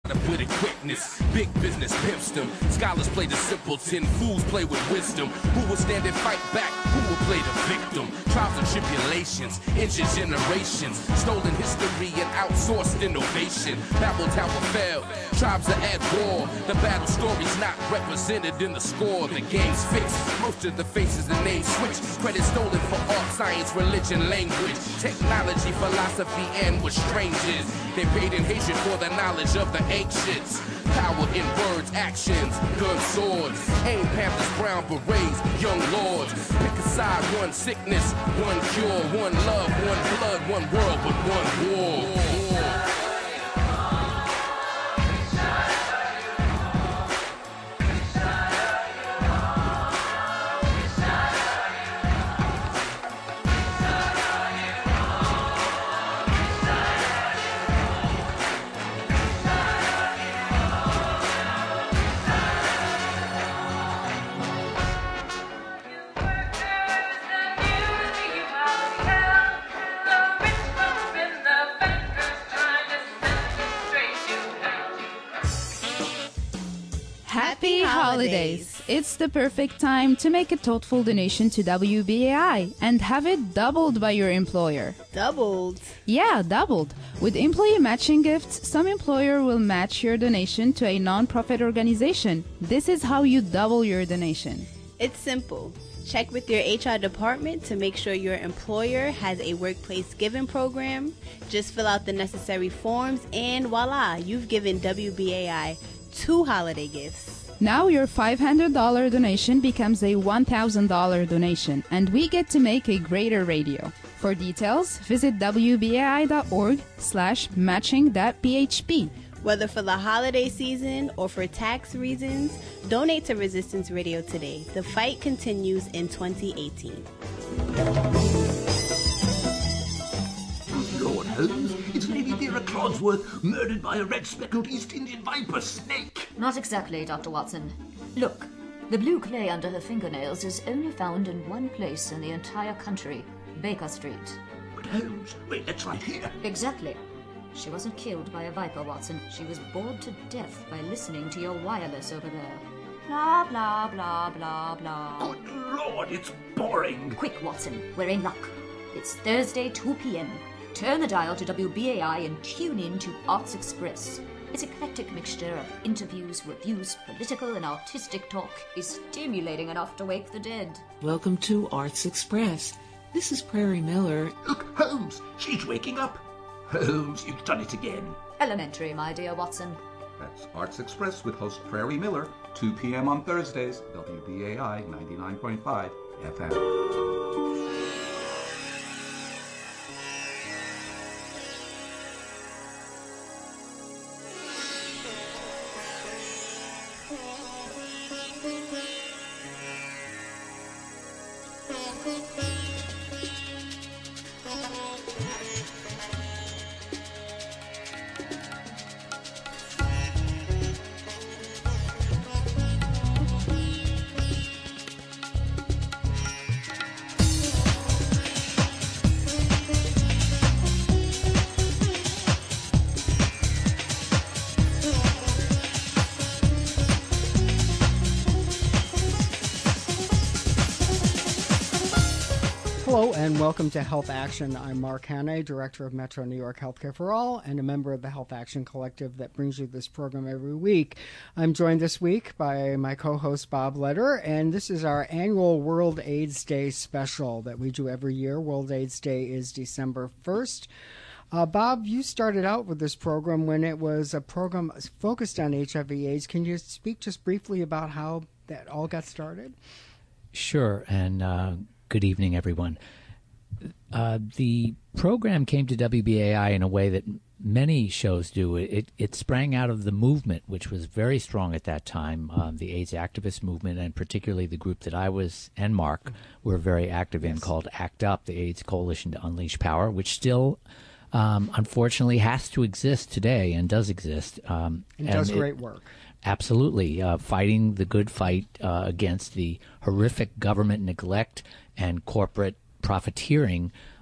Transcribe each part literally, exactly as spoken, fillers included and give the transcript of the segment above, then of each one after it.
with a quickness, big business pimps them. Scholars play the simpleton, fools play with wisdom. Who will stand and fight back? Who will play the victim? Trials and tribulations, injured generations, stolen history and outsourced innovation. Babel Tower fell, tribes are at war. The battle story's not represented in the score. The game's fixed, most of the faces and names switched. Credit stolen for art, science, religion, language, technology, philosophy, and what strange is. They paid in hatred for the knowledge of the ancients. Power in words, actions, guns, swords. Aim Panthers, brown berets, young lords. Pick a side, one sickness, one cure, one love, one blood, one world, but one war. Happy holidays! It's the perfect time to make a thoughtful donation to W B A I and have it doubled by your employer. Doubled? Yeah, doubled. With employee matching gifts, some employer will match your donation to a non-profit organization. This is how you double your donation. It's simple. Check with your H R department to make sure your employer has a workplace giving program. Just fill out the necessary forms and voila, you've given W B A I two holiday gifts. Now your five hundred dollars donation becomes a one thousand dollars donation, and we get to make a greater radio. For details, visit W B A I dot org slash matching dot P H P. Whether for the holiday season or for tax reasons, donate to Resistance Radio today. The fight continues in twenty eighteen. Lord Holmes, it's Lady Vera Clodsworth, murdered by a red-speckled East Indian viper snake. Not exactly, Doctor Watson. Look, the blue clay under her fingernails is only found in one place in the entire country, Baker Street. But Holmes, wait, that's right here. Exactly. She wasn't killed by a viper, Watson. She was bored to death by listening to your wireless over there. Blah, blah, blah, blah, blah. Good Lord, it's boring. Quick, Watson, we're in luck. It's Thursday, two p.m. Turn the dial to W B A I and tune in to Arts Express. Its eclectic mixture of interviews, reviews, political and artistic talk is stimulating enough to wake the dead. Welcome to Arts Express. This is Prairie Miller. Look, Holmes, she's waking up. Holmes, you've done it again. Elementary, my dear Watson. That's Arts Express with host Prairie Miller, two p.m. on Thursdays, W B A I ninety-nine point five F M. Hello and welcome to Health Action. I'm Mark Hanna, Director of Metro New York Healthcare for All and a member of the Health Action Collective that brings you this program every week. I'm joined this week by my co-host Bob Leder, and this is our annual World AIDS Day special that we do every year. World AIDS Day is December first. Uh, Bob, you started out with this program when it was a program focused on H I V AIDS. Can you speak just briefly about how that all got started? Sure, and uh, good evening, everyone. Uh, the program came to W B A I in a way that many shows do. It, it sprang out of the movement, which was very strong at that time, um, the AIDS activist movement, and particularly the group that I was and Mark were very active in, called ACT UP, the AIDS Coalition to Unleash Power, which still, um, unfortunately, has to exist today and does exist. Um, and, and does it, great work. Absolutely. Uh, fighting the good fight uh, against the horrific government neglect and corporate profiteering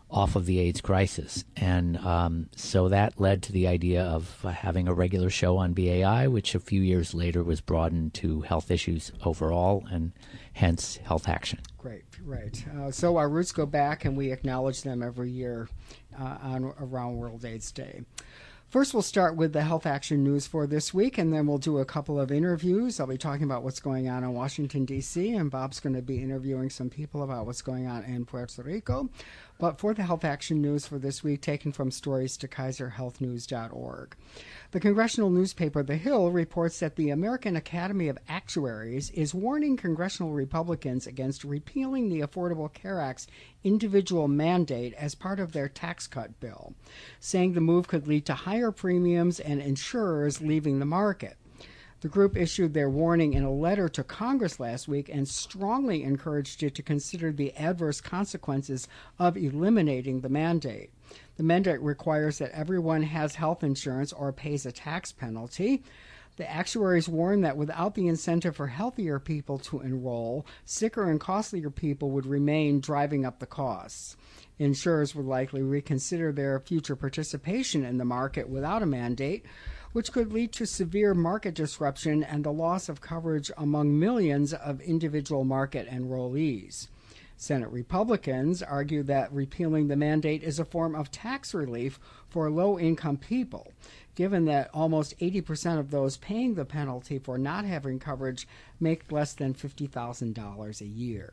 off of the AIDS crisis. And um, so that led to the idea of uh, having a regular show on B A I, which a few years later was broadened to health issues overall, and hence Health Action. Great, right. Uh, so our roots go back, and we acknowledge them every year uh, on around World AIDS Day. First, we'll start with the Health Action news for this week, and then we'll do a couple of interviews. I'll be talking about what's going on in Washington, D C, and Bob's going to be interviewing some people about what's going on in Puerto Rico. But for the Health Action news for this week, taken from stories to kaiser health news dot org. The congressional newspaper The Hill reports that the American Academy of Actuaries is warning congressional Republicans against repealing the Affordable Care Act's individual mandate as part of their tax cut bill, saying the move could lead to higher premiums and insurers leaving the market. The group issued their warning in a letter to Congress last week and strongly encouraged it to consider the adverse consequences of eliminating the mandate. The mandate requires that everyone has health insurance or pays a tax penalty. The actuaries warn that without the incentive for healthier people to enroll, sicker and costlier people would remain, driving up the costs. Insurers would likely reconsider their future participation in the market without a mandate, which could lead to severe market disruption and the loss of coverage among millions of individual market enrollees. Senate Republicans argue that repealing the mandate is a form of tax relief for low-income people, given that almost eighty percent of those paying the penalty for not having coverage make less than fifty thousand dollars a year.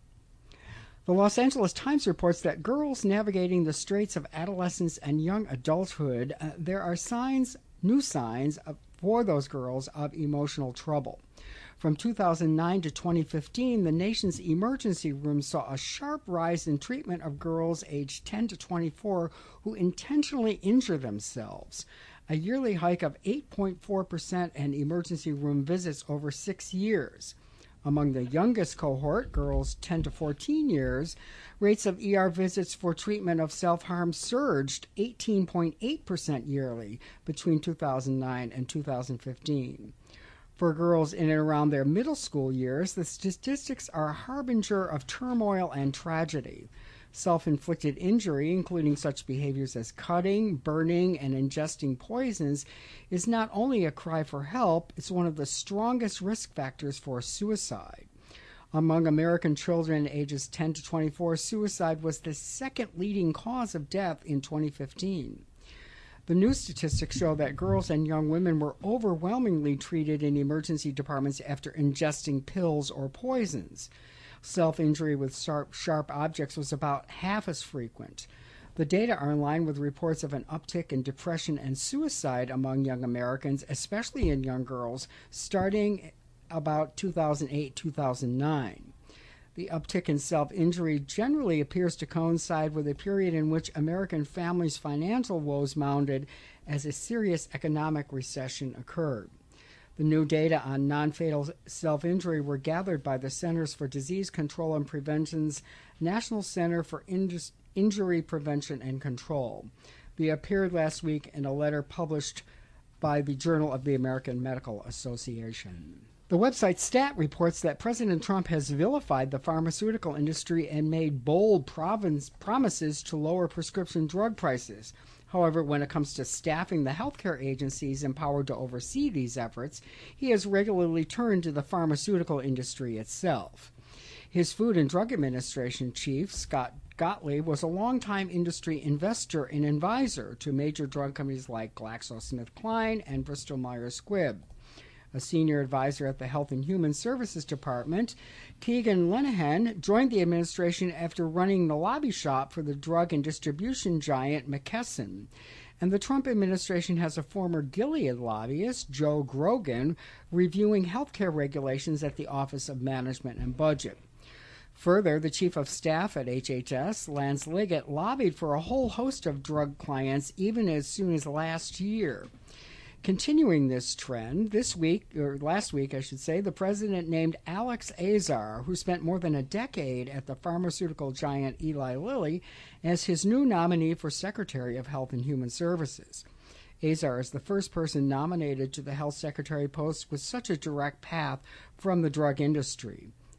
The Los Angeles Times reports that girls navigating the straits of adolescence and young adulthood, uh, there are signs, new signs of, for those girls of emotional trouble. From two thousand nine to twenty fifteen, the nation's emergency room saw a sharp rise in treatment of girls aged ten to twenty-four who intentionally injure themselves, a yearly hike of eight point four percent in emergency room visits over six years. Among the youngest cohort, girls ten to fourteen years, rates of E R visits for treatment of self-harm surged eighteen point eight percent yearly between two thousand nine and two thousand fifteen. For girls in and around their middle school years, the statistics are a harbinger of turmoil and tragedy. Self-inflicted injury, including such behaviors as cutting, burning, and ingesting poisons, is not only a cry for help, it's one of the strongest risk factors for suicide. Among American children ages ten to twenty-four, suicide was the second leading cause of death in twenty fifteen. The new statistics show that girls and young women were overwhelmingly treated in emergency departments after ingesting pills or poisons. Self-injury with sharp, sharp objects was about half as frequent. The data are in line with reports of an uptick in depression and suicide among young Americans, especially in young girls, starting about two thousand eight to two thousand nine. The uptick in self-injury generally appears to coincide with a period in which American families' financial woes mounted as a serious economic recession occurred. The new data on non-fatal self-injury were gathered by the Centers for Disease Control and Prevention's National Center for Indus- Injury Prevention and Control. They appeared last week in a letter published by the Journal of the American Medical Association. The website Stat reports that President Trump has vilified the pharmaceutical industry and made bold province promises to lower prescription drug prices. However, when it comes to staffing the healthcare agencies empowered to oversee these efforts, he has regularly turned to the pharmaceutical industry itself. His Food and Drug Administration chief, Scott Gottlieb, was a longtime industry investor and advisor to major drug companies like GlaxoSmithKline and Bristol Myers Squibb. A senior advisor at the Health and Human Services Department, Keegan Lenehan joined the administration after running the lobby shop for the drug and distribution giant McKesson. And the Trump administration has a former Gilead lobbyist, Joe Grogan, reviewing healthcare regulations at the Office of Management and Budget. Further, the chief of staff at H H S, Lance Liggett, lobbied for a whole host of drug clients even as soon as last year. Continuing this trend, this week, or last week I should say, the president named Alex Azar, who spent more than a decade at the pharmaceutical giant Eli Lilly, as his new nominee for Secretary of Health and Human Services. Azar is the first person nominated to the health secretary post with such a direct path from the drug industry.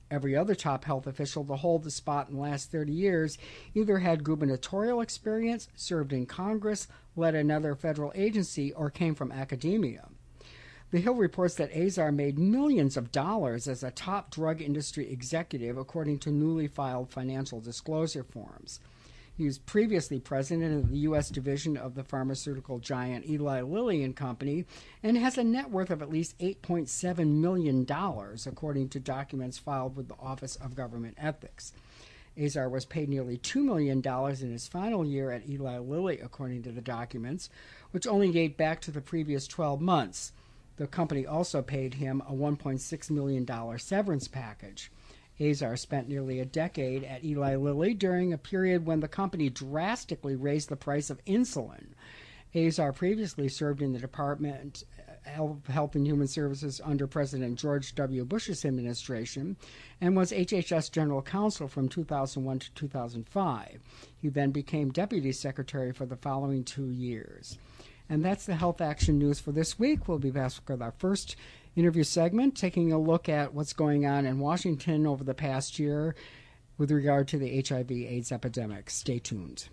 Every other top health official to hold the spot in the last thirty years either had gubernatorial experience, served in Congress, led another federal agency, or came from academia. The Hill reports that Azar made millions of dollars as a top drug industry executive, according to newly filed financial disclosure forms. He was previously president of the U S division of the pharmaceutical giant Eli Lilly and Company and has a net worth of at least eight point seven million dollars, according to documents filed with the Office of Government Ethics. Azar was paid nearly two million dollars in his final year at Eli Lilly, according to the documents, which only date back to the previous twelve months. The company also paid him a one point six million dollars severance package. Azar spent nearly a decade at Eli Lilly during a period when the company drastically raised the price of insulin. Azar previously served in the Department of Health and Human Services under President George W. Bush's administration and was H H S General Counsel from two thousand one to two thousand five. He then became Deputy Secretary for the following two years. And that's the Health Action News for this week. We'll be back with our first interview segment, taking a look at what's going on in Washington over the past year with regard to the H I V AIDS epidemic. Stay tuned.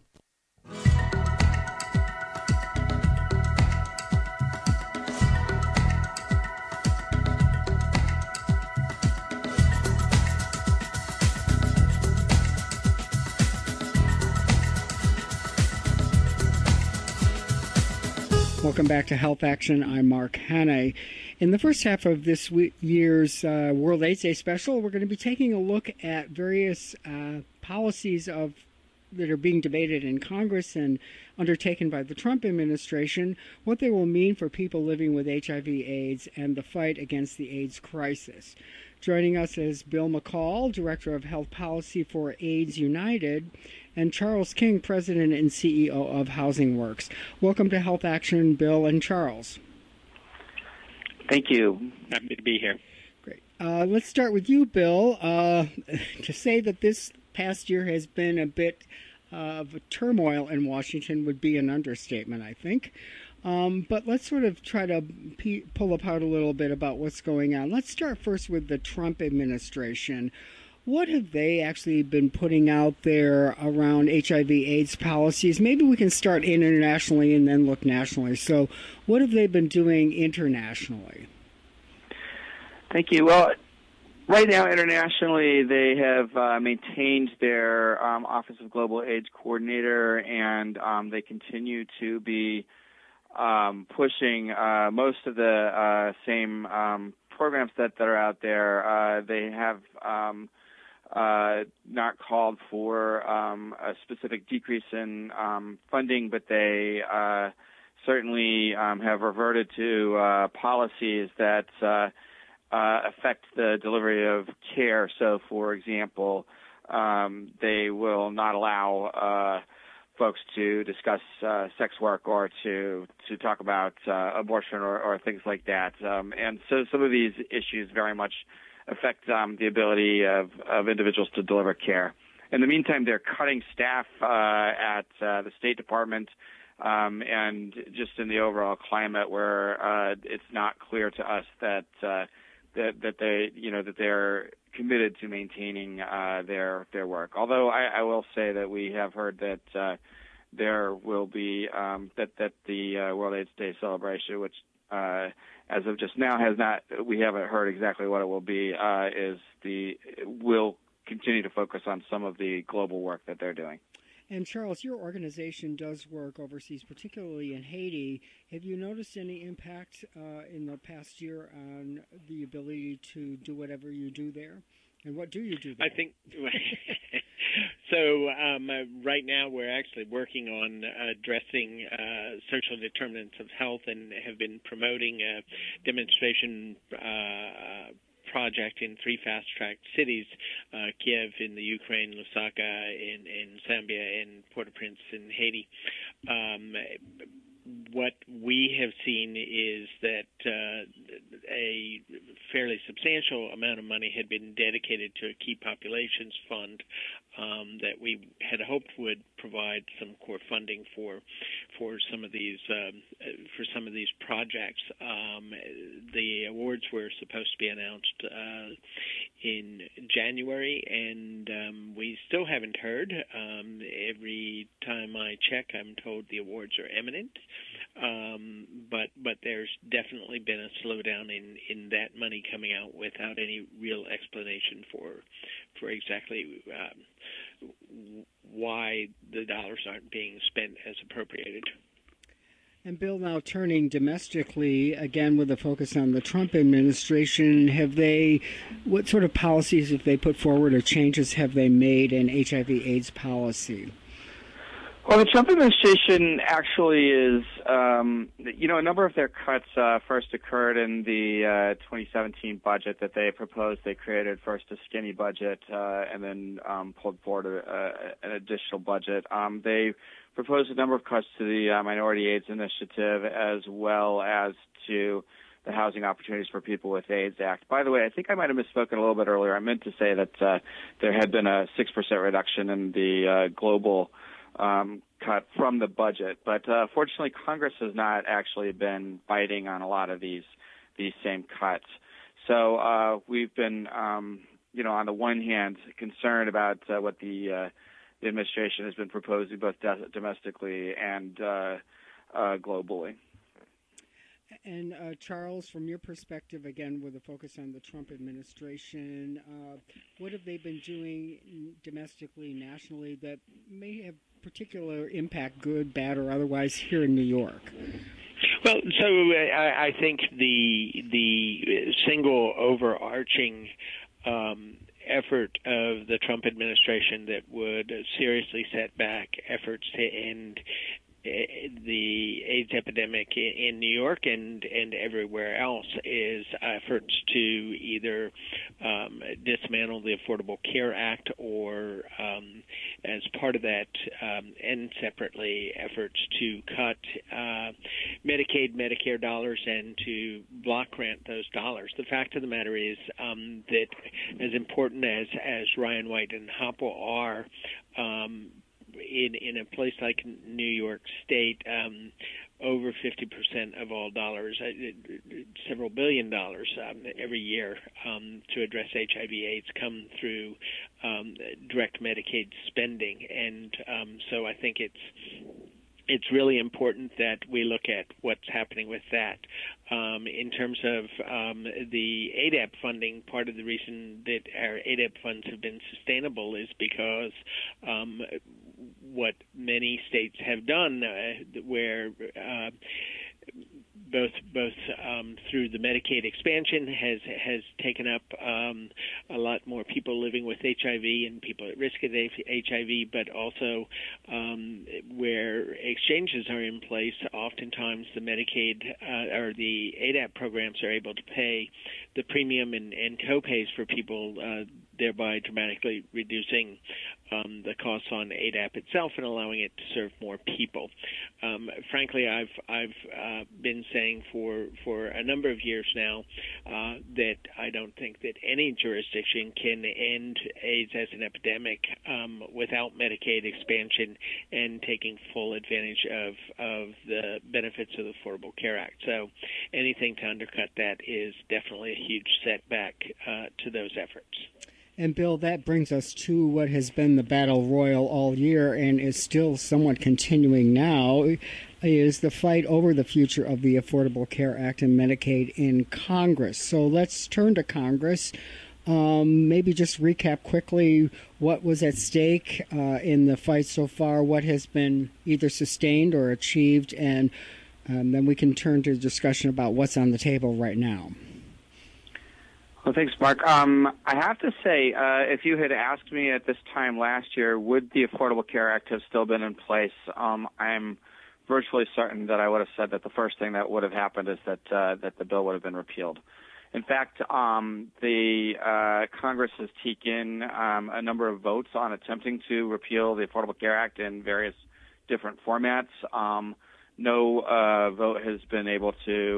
Welcome back to Health Action. I'm Mark Hanna. In the first half of this year's uh, World AIDS Day special, we're going to be taking a look at various uh, policies of that are being debated in Congress and undertaken by the Trump administration, what they will mean for people living with H I V AIDS and the fight against the AIDS crisis. Joining us is Bill McCall, Director of Health Policy for AIDS United, and Charles King, President and C E O of Housing Works. Welcome to Health Action, Bill and Charles. Thank you. Happy to be here. Great. Uh, let's start with you, Bill. Uh, to say that this past year has been a bit of turmoil in Washington would be an understatement, I think. Um, but let's sort of try to pe- pull apart a little bit about what's going on. Let's start first with the Trump administration. What have they actually been putting out there around H I V AIDS policies? Maybe we can start internationally and then look nationally. So what have they been doing internationally? Thank you. Well, right now internationally they have uh, maintained their um, Office of Global AIDS Coordinator, and um, they continue to be um, pushing uh, most of the uh, same um, programs that, that are out there. Uh, they have um, Uh, not called for um, a specific decrease in um, funding, but they uh, certainly um, have reverted to uh, policies that uh, uh, affect the delivery of care. So, for example, um, they will not allow uh, folks to discuss uh, sex work or to to talk about uh, abortion or, or things like that. Um, and so some of these issues very much affect um, the ability of, of individuals to deliver care. In the meantime, they're cutting staff uh, at uh, the State Department um, and just in the overall climate where uh, it's not clear to us that uh, that that they you know that they're committed to maintaining uh, their their work. Although I, I will say that we have heard that uh, there will be um, that that the uh, World AIDS Day celebration, which uh, as of just now has not, we haven't heard exactly what it will be, uh, is the, will continue to focus on some of the global work that they're doing. And Charles, your organization does work overseas, particularly in Haiti. Have you noticed any impact uh, in the past year on the ability to do whatever you do there? And what do you do there? I think, so um, uh, right now we're actually working on addressing uh, social determinants of health and have been promoting a demonstration uh, project in three fast-track cities, uh, Kiev in the Ukraine, Lusaka in, in Zambia, and Port-au-Prince in Haiti. Um, what we have seen is that uh, a fairly substantial amount of money had been dedicated to a key populations fund um, that we had hoped would provide some core funding for for some of these um, for some of these projects. Um, the awards were supposed to be announced uh, in January, and um, we still haven't heard. Um, every time I check, I'm told the awards are imminent, um, but but there's definitely been a slowdown in, in that money coming out without any real explanation for for exactly um, why the dollars aren't being spent as appropriated. And Bill, now turning domestically, again with a focus on the Trump administration, have they, what sort of policies have they put forward or changes have they made in H I V AIDS policy? Well, the Trump administration actually is, um, you know, a number of their cuts uh, first occurred in the uh, twenty seventeen budget that they proposed. They created first a skinny budget uh, and then um, pulled forward a, a, an additional budget. Um, they proposed a number of cuts to the uh, Minority AIDS Initiative as well as to the Housing Opportunities for People with AIDS Act. By the way, I think I might have misspoken a little bit earlier. I meant to say that uh, there had been a six percent reduction in the uh, global Um, cut from the budget, but uh, fortunately, Congress has not actually been biting on a lot of these these same cuts. So uh, we've been, um, you know, on the one hand, concerned about uh, what the uh, the administration has been proposing, both do- domestically and uh, uh, globally. And uh, Charles, from your perspective, again, with a focus on the Trump administration, uh, what have they been doing domestically, nationally, that may have particular impact, good, bad, or otherwise, here in New York? Well, so I, I think the the single overarching um, effort of the Trump administration that would seriously set back efforts to end the AIDS epidemic in New York and, and everywhere else is efforts to either um, dismantle the Affordable Care Act or, um, as part of that, um, and separately efforts to cut uh, Medicaid, Medicare dollars and to block grant those dollars. The fact of the matter is um, that as important as, as Ryan White and Hoppe are, um, In, in a place like New York State, um, over fifty percent of all dollars, uh, several billion dollars um, every year um, to address H I V AIDS come through um, direct Medicaid spending. And um, so I think it's it's really important that we look at what's happening with that. Um, in terms of um, the A D A P funding, part of the reason that our A D A P funds have been sustainable is because um, what many states have done, uh, where uh, both both um, through the Medicaid expansion has has taken up um, a lot more people living with H I V and people at risk of H I V, but also um, where exchanges are in place, oftentimes the Medicaid uh, or the A D A P programs are able to pay the premium and, and co-pays for people, uh, thereby dramatically reducing um, the costs on A D A P itself and allowing it to serve more people. Um, frankly, I've I've uh, been saying for for a number of years now uh, that I don't think that any jurisdiction can end AIDS as an epidemic um, without Medicaid expansion and taking full advantage of of the benefits of the Affordable Care Act. So anything to undercut that is definitely a huge setback uh, to those efforts. And, Bill, that brings us to what has been the battle royal all year and is still somewhat continuing now, is the fight over the future of the Affordable Care Act and Medicaid in Congress. So let's turn to Congress. Um, maybe just recap quickly what was at stake uh, in the fight so far, what has been either sustained or achieved, and um, then we can turn to a discussion about what's on the table right now. Well, thanks, Mark. Um, I have to say, uh, if you had asked me at this time last year, would the Affordable Care Act have still been in place, um, I'm virtually certain that I would have said that the first thing that would have happened is that uh, that the bill would have been repealed. In fact, um, the uh, Congress has taken um, a number of votes on attempting to repeal the Affordable Care Act in various different formats. Um, no uh, vote has been able to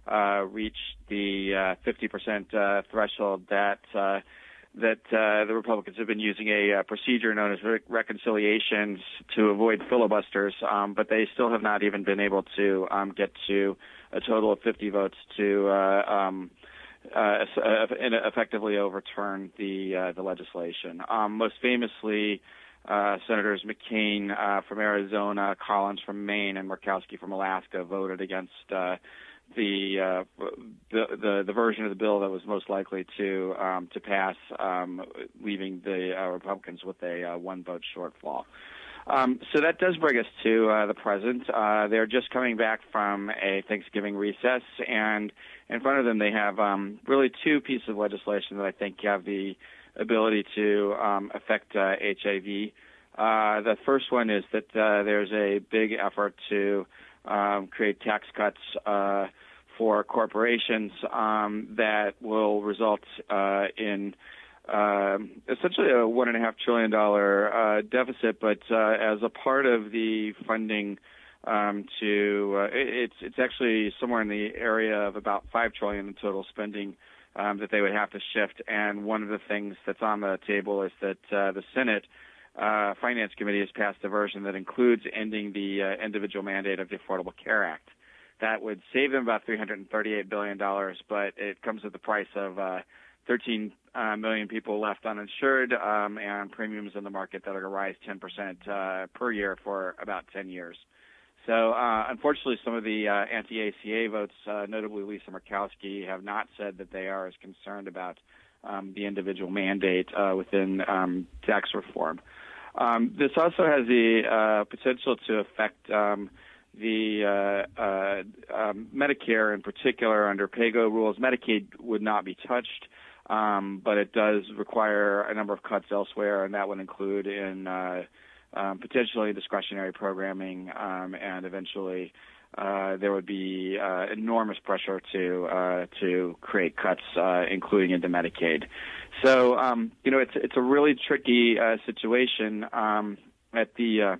uh, reached the uh, fifty percent uh, threshold that uh, that uh, the Republicans have been using a uh, procedure known as re- reconciliations to avoid filibusters, um, but they still have not even been able to um, get to a total of fifty votes to uh, um, uh, effectively overturn the uh, the legislation. Um, most famously, uh, Senators McCain uh, from Arizona, Collins from Maine, and Murkowski from Alaska voted against uh, the, uh, the the the version of the bill that was most likely to um, to pass, um, leaving the uh, Republicans with a uh, one vote shortfall. Um, so that does bring us to uh, the present. Uh, they're just coming back from a Thanksgiving recess, and in front of them they have um, really two pieces of legislation that I think have the ability to um, affect uh, H I V. Uh, the first one is that uh, there's a big effort to um, create tax cuts uh, for corporations um, that will result uh, in uh, essentially a one and a half trillion dollar uh, deficit, but uh, as a part of the funding um, to uh, it's it's actually somewhere in the area of about five trillion in total spending um, that they would have to shift. And one of the things that's on the table is that uh, the Senate uh, Finance Committee has passed a version that includes ending the uh, individual mandate of the Affordable Care Act. That would save them about three hundred thirty-eight billion dollars, but it comes at the price of uh, thirteen uh, million people left uninsured um, and premiums in the market that are going to rise ten percent uh, per year for about ten years. So, uh, unfortunately, some of the uh, anti-A C A votes, uh, notably Lisa Murkowski, have not said that they are as concerned about um, the individual mandate uh, within um, tax reform. Um, this also has the uh, potential to affect um, the uh, uh, um, Medicare in particular under PAYGO rules. Medicaid would not be touched, um, but it does require a number of cuts elsewhere, and that would include in uh, um, potentially discretionary programming, um, and eventually uh, there would be uh, enormous pressure to uh, to create cuts, uh, including into Medicaid. So, um, you know, it's it's a really tricky uh, situation. Um, at the uh,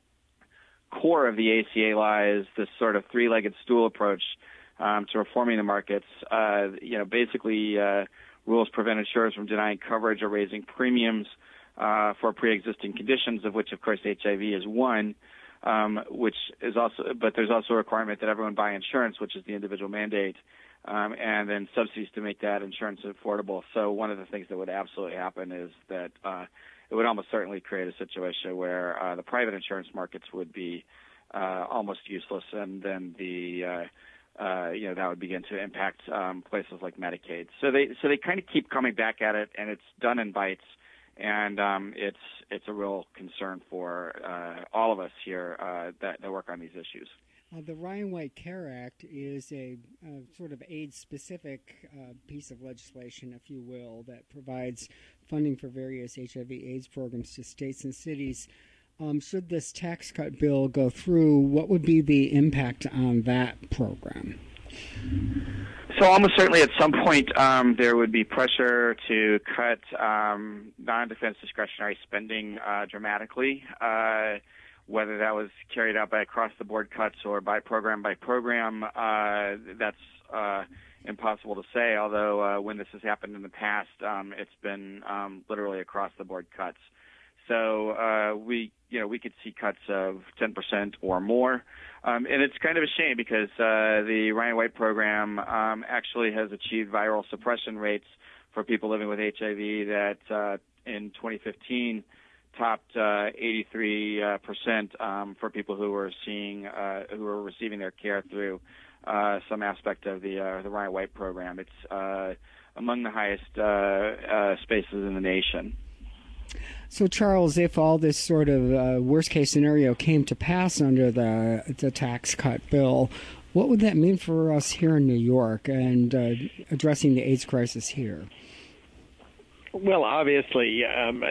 core of the A C A lies this sort of three-legged stool approach um, to reforming the markets. Uh, you know, basically, uh, rules prevent insurers from denying coverage or raising premiums uh, for pre-existing conditions, of which, of course, H I V is one. Um, which is also, but there's also a requirement that everyone buy insurance, which is the individual mandate, um, and then subsidies to make that insurance affordable. So one of the things that would absolutely happen is that uh, it would almost certainly create a situation where uh, the private insurance markets would be uh, almost useless, and then the uh, uh, you know that would begin to impact um, places like Medicaid. So they so they kind of keep coming back at it, and it's done in bites. And um, it's it's a real concern for uh, all of us here uh, that, that work on these issues. Uh, the Ryan White Care Act is a uh, sort of AIDS-specific uh, piece of legislation, if you will, that provides funding for various H I V AIDS programs to states and cities. Um, should this tax cut bill go through, what would be the impact on that program? So almost certainly at some point um, there would be pressure to cut um, non-defense discretionary spending uh, dramatically, uh, whether that was carried out by across-the-board cuts or by program by program. Uh, that's uh, impossible to say, although uh, when this has happened in the past, um, it's been um, literally across-the-board cuts. So uh, we, you know, we could see cuts of ten percent or more, um, and it's kind of a shame because uh, the Ryan White program um, actually has achieved viral suppression rates for people living with H I V that uh, in twenty fifteen topped uh, eighty-three percent um, for people who were seeing, uh, who were receiving their care through uh, some aspect of the uh, the Ryan White program. It's uh, among the highest uh, uh, spaces in the nation. So, Charles, if all this sort of uh, worst-case scenario came to pass under the the tax cut bill, what would that mean for us here in New York and uh, addressing the AIDS crisis here? Well, obviously, um,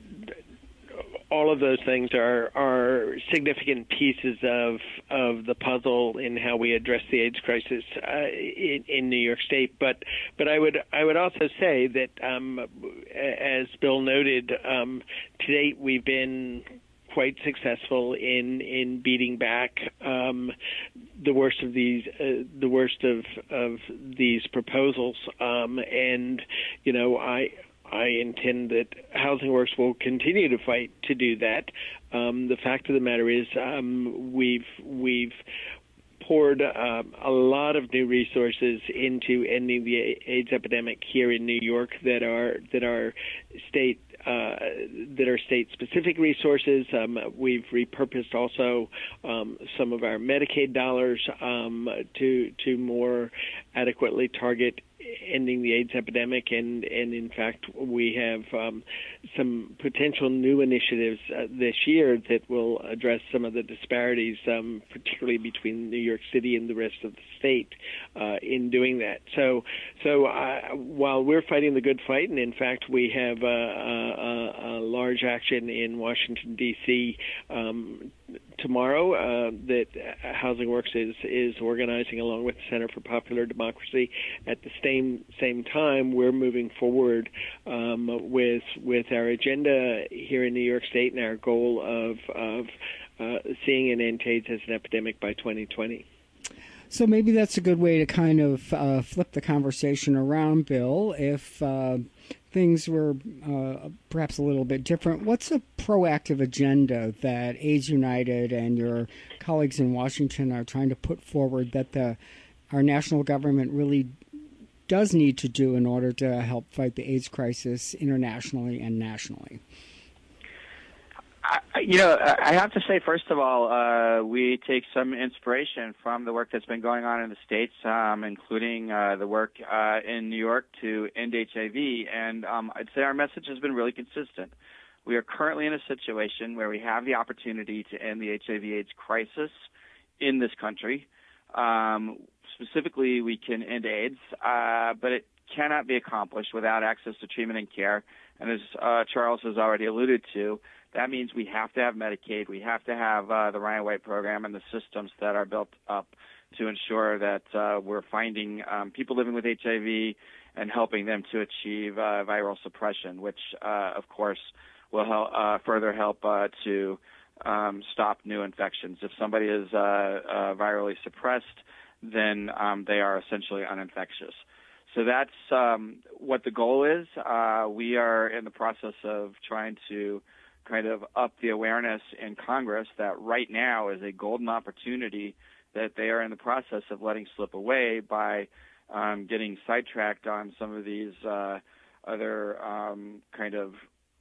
all of those things are are significant pieces of of the puzzle in how we address the AIDS crisis uh, in, in New York State. But but I would I would also say that um, as Bill noted, um, to date we've been quite successful in in beating back um, the worst of these uh, the worst of of these proposals, um, and you know I. I intend that Housing Works will continue to fight to do that. Um, the fact of the matter is, um, we've we've poured uh, a lot of new resources into ending the AIDS epidemic here in New York that are that are state uh, that are state-specific resources. Um, we've repurposed also um, some of our Medicaid dollars um, to to more adequately target ending the AIDS epidemic, and, and in fact, we have um, some potential new initiatives uh, this year that will address some of the disparities, um, particularly between New York City and the rest of the state uh, in doing that. So, so uh, while we're fighting the good fight, and in fact, we have a, a, a large action in Washington, D C um, tomorrow uh, that Housing Works is, is organizing along with the Center for Popular Democracy. At the same same time, we're moving forward um, with with our agenda here in New York State and our goal of of uh, seeing an end to AIDS as an epidemic by twenty twenty. So maybe that's a good way to kind of uh, flip the conversation around, Bill. If uh, things were uh, perhaps a little bit different, what's a proactive agenda that AIDS United and your colleagues in Washington are trying to put forward that the our national government really does need to do in order to help fight the AIDS crisis internationally and nationally? I, you know, I have to say, first of all, uh, we take some inspiration from the work that's been going on in the States, um, including uh, the work uh, in New York to end H I V, and um, I'd say our message has been really consistent. We are currently in a situation where we have the opportunity to end the H I V AIDS crisis in this country. Um, specifically, we can end AIDS, uh, but it cannot be accomplished without access to treatment and care, and as uh, Charles has already alluded to, that means we have to have Medicaid, we have to have uh, the Ryan White program and the systems that are built up to ensure that uh, we're finding um, people living with H I V and helping them to achieve uh, viral suppression, which, uh, of course, will help, uh, further help uh, to um, stop new infections. If somebody is uh, uh, virally suppressed, then um, they are essentially uninfectious. So that's um, what the goal is. Uh, we are in the process of trying to kind of up the awareness in Congress that right now is a golden opportunity that they are in the process of letting slip away by um, getting sidetracked on some of these uh, other um, kind of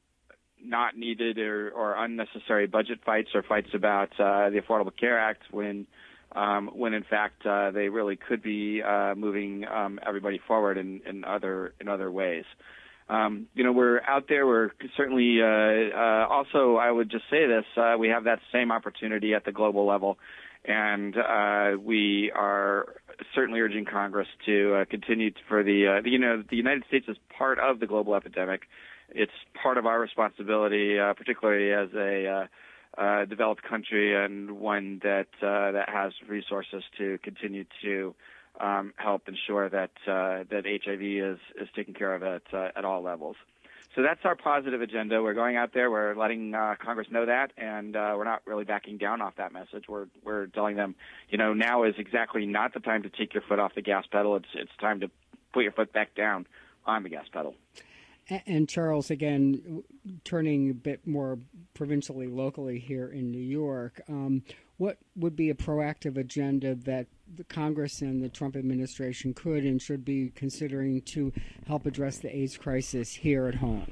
not needed or, or unnecessary budget fights or fights about uh, the Affordable Care Act when um, when in fact uh, they really could be uh, moving um, everybody forward in, in other in other ways. Um, you know, we're out there. We're certainly uh, uh, also, I would just say this, uh, we have that same opportunity at the global level, and uh, we are certainly urging Congress to uh, continue to, for the, uh, you know, the United States is part of the global epidemic. It's part of our responsibility, uh, particularly as a uh, uh, developed country and one that uh, that has resources to continue to Um, help ensure that uh, that H I V is, is taken care of at uh, at all levels. So that's our positive agenda. We're going out there. We're letting uh, Congress know that, and uh, we're not really backing down off that message. We're we're telling them, you know, now is exactly not the time to take your foot off the gas pedal. It's it's time to put your foot back down on the gas pedal. And Charles, again, turning a bit more provincially, locally here in New York, um, what would be a proactive agenda that the Congress and the Trump administration could and should be considering to help address the AIDS crisis here at home?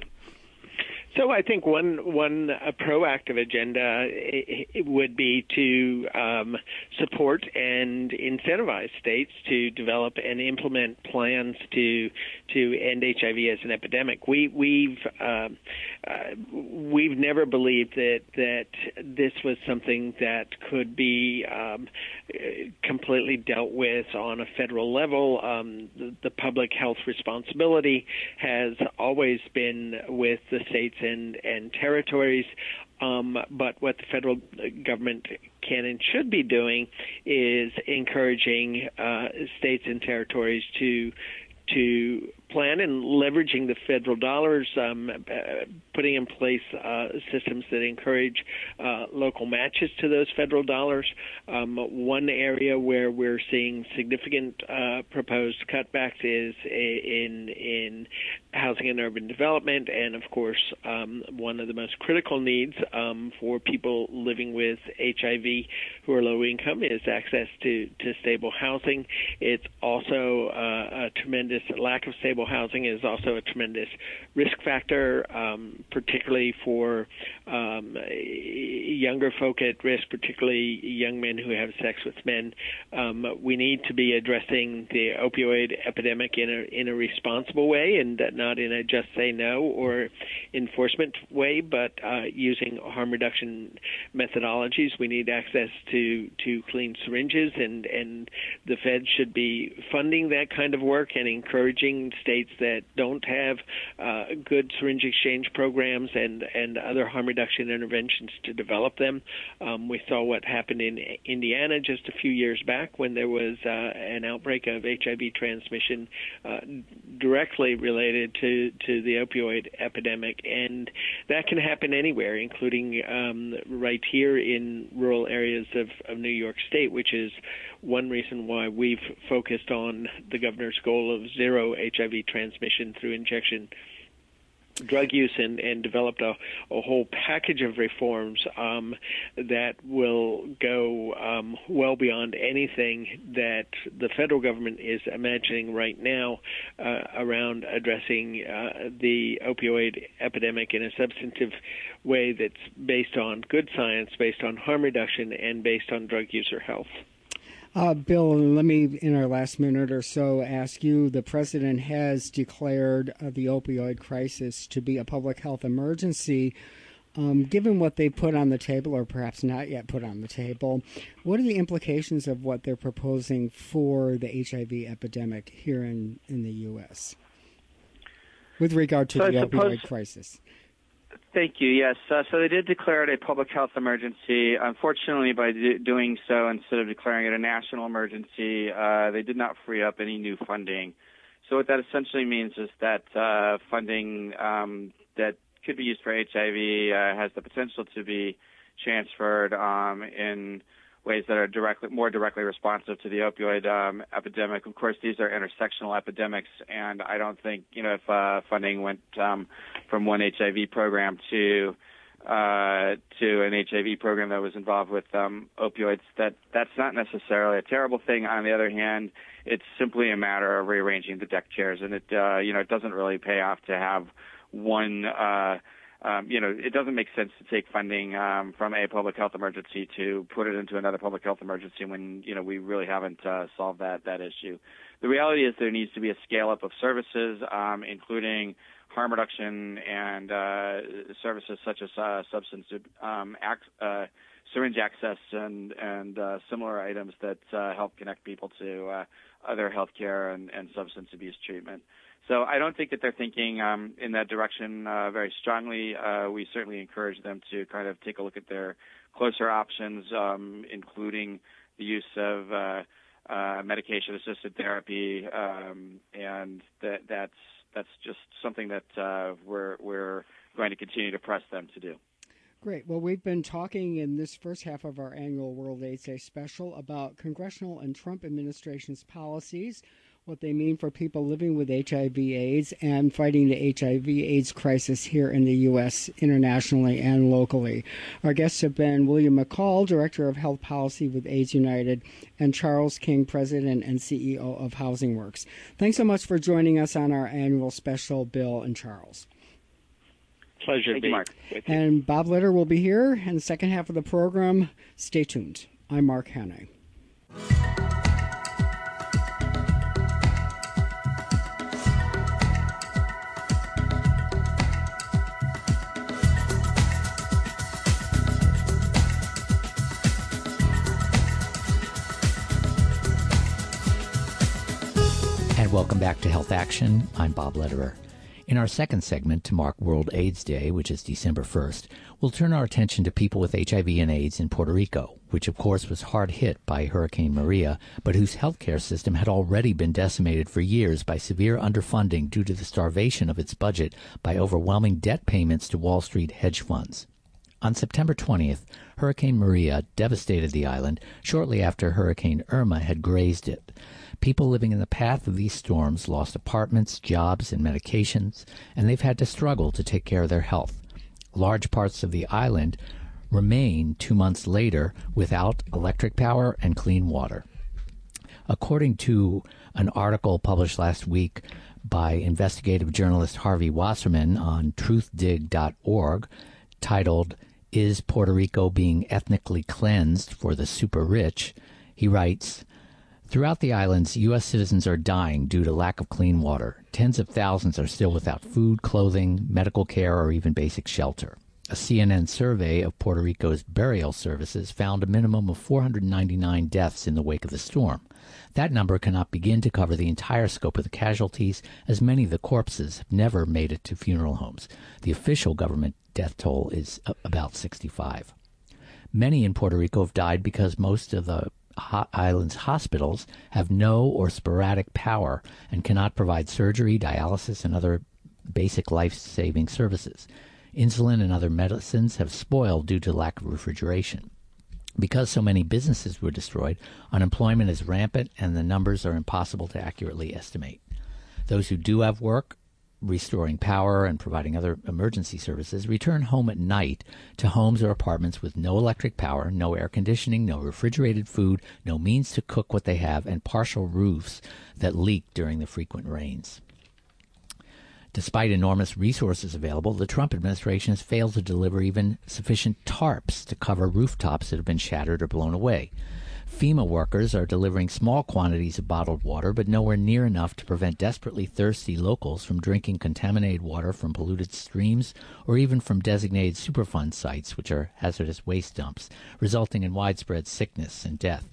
So I think one one uh, proactive agenda it, it would be to um, support and incentivize states to develop and implement plans to to end H I V as an epidemic. We we've uh, uh, we've never believed that that this was something that could be um, completely dealt with on a federal level. Um, the, the public health responsibility has always been with the states and, and territories, um, but what the federal government can and should be doing is encouraging uh, states and territories to to plan and leveraging the federal dollars, um, uh, putting in place uh, systems that encourage uh, local matches to those federal dollars. Um, one area where we're seeing significant uh, proposed cutbacks is in in housing and urban development, and of course, um, one of the most critical needs um, for people living with H I V who are low income is access to, to stable housing. It's also uh, a tremendous lack of stable housing is also a tremendous risk factor, um, particularly for um, younger folk at risk, particularly young men who have sex with men. Um, we need to be addressing the opioid epidemic in a in a responsible way, and not in a just say no or enforcement way, but uh, using harm reduction methodologies. We need access to, to clean syringes, and, and the Fed should be funding that kind of work and encouraging states that don't have uh, good syringe exchange programs and, and other harm reduction interventions to develop them. Um, we saw what happened in Indiana just a few years back when there was uh, an outbreak of H I V transmission uh, directly related to, to the opioid epidemic, and that can happen anywhere, including um, right here in rural areas of, of New York State, which is one reason why we've focused on the governor's goal of zero H I V transmission through injection drug use and, and developed a, a whole package of reforms um, that will go um, well beyond anything that the federal government is imagining right now uh, around addressing uh, the opioid epidemic in a substantive way that's based on good science, based on harm reduction, and based on drug user health. Uh, Bill, let me, in our last minute or so, ask you, the president has declared uh, the opioid crisis to be a public health emergency. Um, given what they put on the table, or perhaps not yet put on the table, what are the implications of what they're proposing for the H I V epidemic here in, in the U S with regard to so the suppose- opioid crisis? Thank you. Yes. Uh, so they did declare it a public health emergency. Unfortunately, by do- doing so, instead of declaring it a national emergency, uh, they did not free up any new funding. So what that essentially means is that uh, funding um, that could be used for H I V uh, has the potential to be transferred um, in ways that are directly, more directly responsive to the opioid um, epidemic. Of course, these are intersectional epidemics, and I don't think, you know, if uh, funding went um, from one H I V program to uh, to an H I V program that was involved with um, opioids, that that's not necessarily a terrible thing. On the other hand, it's simply a matter of rearranging the deck chairs, and it, uh, you know, it doesn't really pay off to have one. Uh, Um, you know, it doesn't make sense to take funding um, from a public health emergency to put it into another public health emergency when, you know, we really haven't uh, solved that that issue. The reality is there needs to be a scale-up of services, um, including harm reduction and uh, services such as uh, substance um, ac- uh, syringe access and, and uh, similar items that uh, help connect people to uh, other healthcare and, and substance abuse treatment. So I don't think that they're thinking um, in that direction uh, very strongly. Uh, we certainly encourage them to kind of take a look at their closer options, um, including the use of uh, uh, medication-assisted therapy, um, and that, that's that's just something that uh, we're we're going to continue to press them to do. Great. Well, we've been talking in this first half of our annual World AIDS Day special about congressional and Trump administration's policies, what they mean for people living with H I V AIDS, and fighting the H I V AIDS crisis here in the U S, internationally and locally. Our guests have been William McCall, Director of Health Policy with AIDS United, and Charles King, President and C E O of Housing Works. Thanks so much for joining us on our annual special, Bill and Charles. Pleasure to be Mark. And Bob Litter will be here in the second half of the program. Stay tuned. I'm Mark Hanna. And welcome back to Health Action. I'm Bob Lederer. In our second segment, to mark World AIDS Day, which is December first, we'll turn our attention to people with H I V and AIDS in Puerto Rico. which of course was hard hit by Hurricane Maria, but whose healthcare system had already been decimated for years by severe underfunding due to the starvation of its budget by overwhelming debt payments to Wall Street hedge funds. On September twentieth, Hurricane Maria devastated the island shortly after Hurricane Irma had grazed it. People living in the path of these storms lost apartments, jobs, and medications, and they've had to struggle to take care of their health. Large parts of the island remain two months later without electric power and clean water. According to an article published last week by investigative journalist Harvey Wasserman on truth dig dot org, titled, "Is Puerto Rico Being Ethnically Cleansed for the Super Rich?" he writes, "Throughout the islands, U S citizens are dying due to lack of clean water. Tens of thousands are still without food, clothing, medical care, or even basic shelter. A C N N survey of Puerto Rico's burial services found a minimum of four hundred ninety-nine deaths in the wake of the storm. That number cannot begin to cover the entire scope of the casualties, as many of the corpses have never made it to funeral homes. The official government death toll is about sixty-five. Many in Puerto Rico have died because most of the ho- island's hospitals have no or sporadic power and cannot provide surgery, dialysis, and other basic life-saving services. Insulin and other medicines have spoiled due to lack of refrigeration. Because so many businesses were destroyed, unemployment is rampant and the numbers are impossible to accurately estimate. Those who do have work, restoring power and providing other emergency services, return home at night to homes or apartments with no electric power, no air conditioning, no refrigerated food, no means to cook what they have, and partial roofs that leak during the frequent rains. Despite enormous resources available, the Trump administration has failed to deliver even sufficient tarps to cover rooftops that have been shattered or blown away. FEMA workers are delivering small quantities of bottled water, but nowhere near enough to prevent desperately thirsty locals from drinking contaminated water from polluted streams or even from designated Superfund sites, which are hazardous waste dumps, resulting in widespread sickness and death.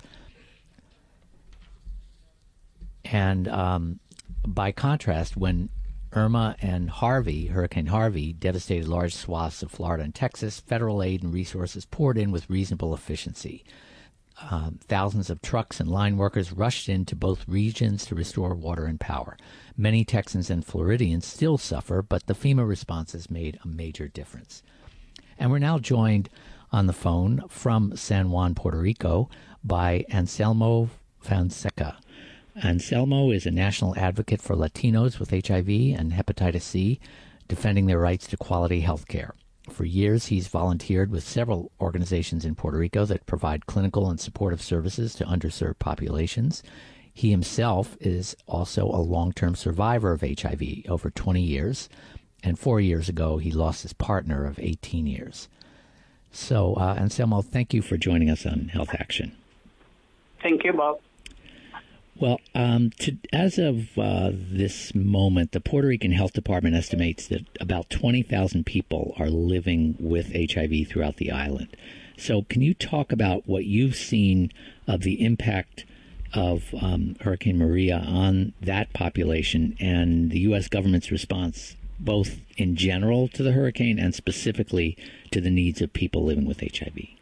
And um, by contrast, when Irma and Harvey, Hurricane Harvey, devastated large swaths of Florida and Texas, federal aid and resources poured in with reasonable efficiency. Um, thousands of trucks and line workers rushed into both regions to restore water and power. Many Texans and Floridians still suffer, but the FEMA responses made a major difference. And we're now joined on the phone from San Juan, Puerto Rico, by Anselmo Fonseca. Anselmo is a national advocate for Latinos with H I V and hepatitis C, defending their rights to quality health care. For years, he's volunteered with several organizations in Puerto Rico that provide clinical and supportive services to underserved populations. He himself is also a long-term survivor of H I V, over twenty years, and four years ago, he lost his partner of eighteen years. So, uh, Anselmo, thank you for joining us on Health Action. Thank you, Bob. Well, um, to, as of uh, this moment, the Puerto Rican Health Department estimates that about twenty thousand people are living with H I V throughout the island. So can you talk about what you've seen of the impact of um, Hurricane Maria on that population and the U S government's response, both in general to the hurricane and specifically to the needs of people living with H I V?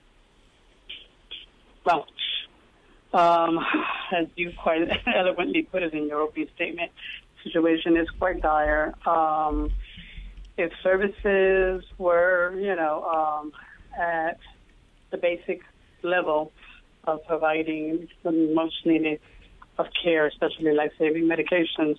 Well, Um, as you quite eloquently put it in your opening statement, the situation is quite dire. Um, if services were, you know, um, at the basic level of providing the most needed of care, especially life-saving medications,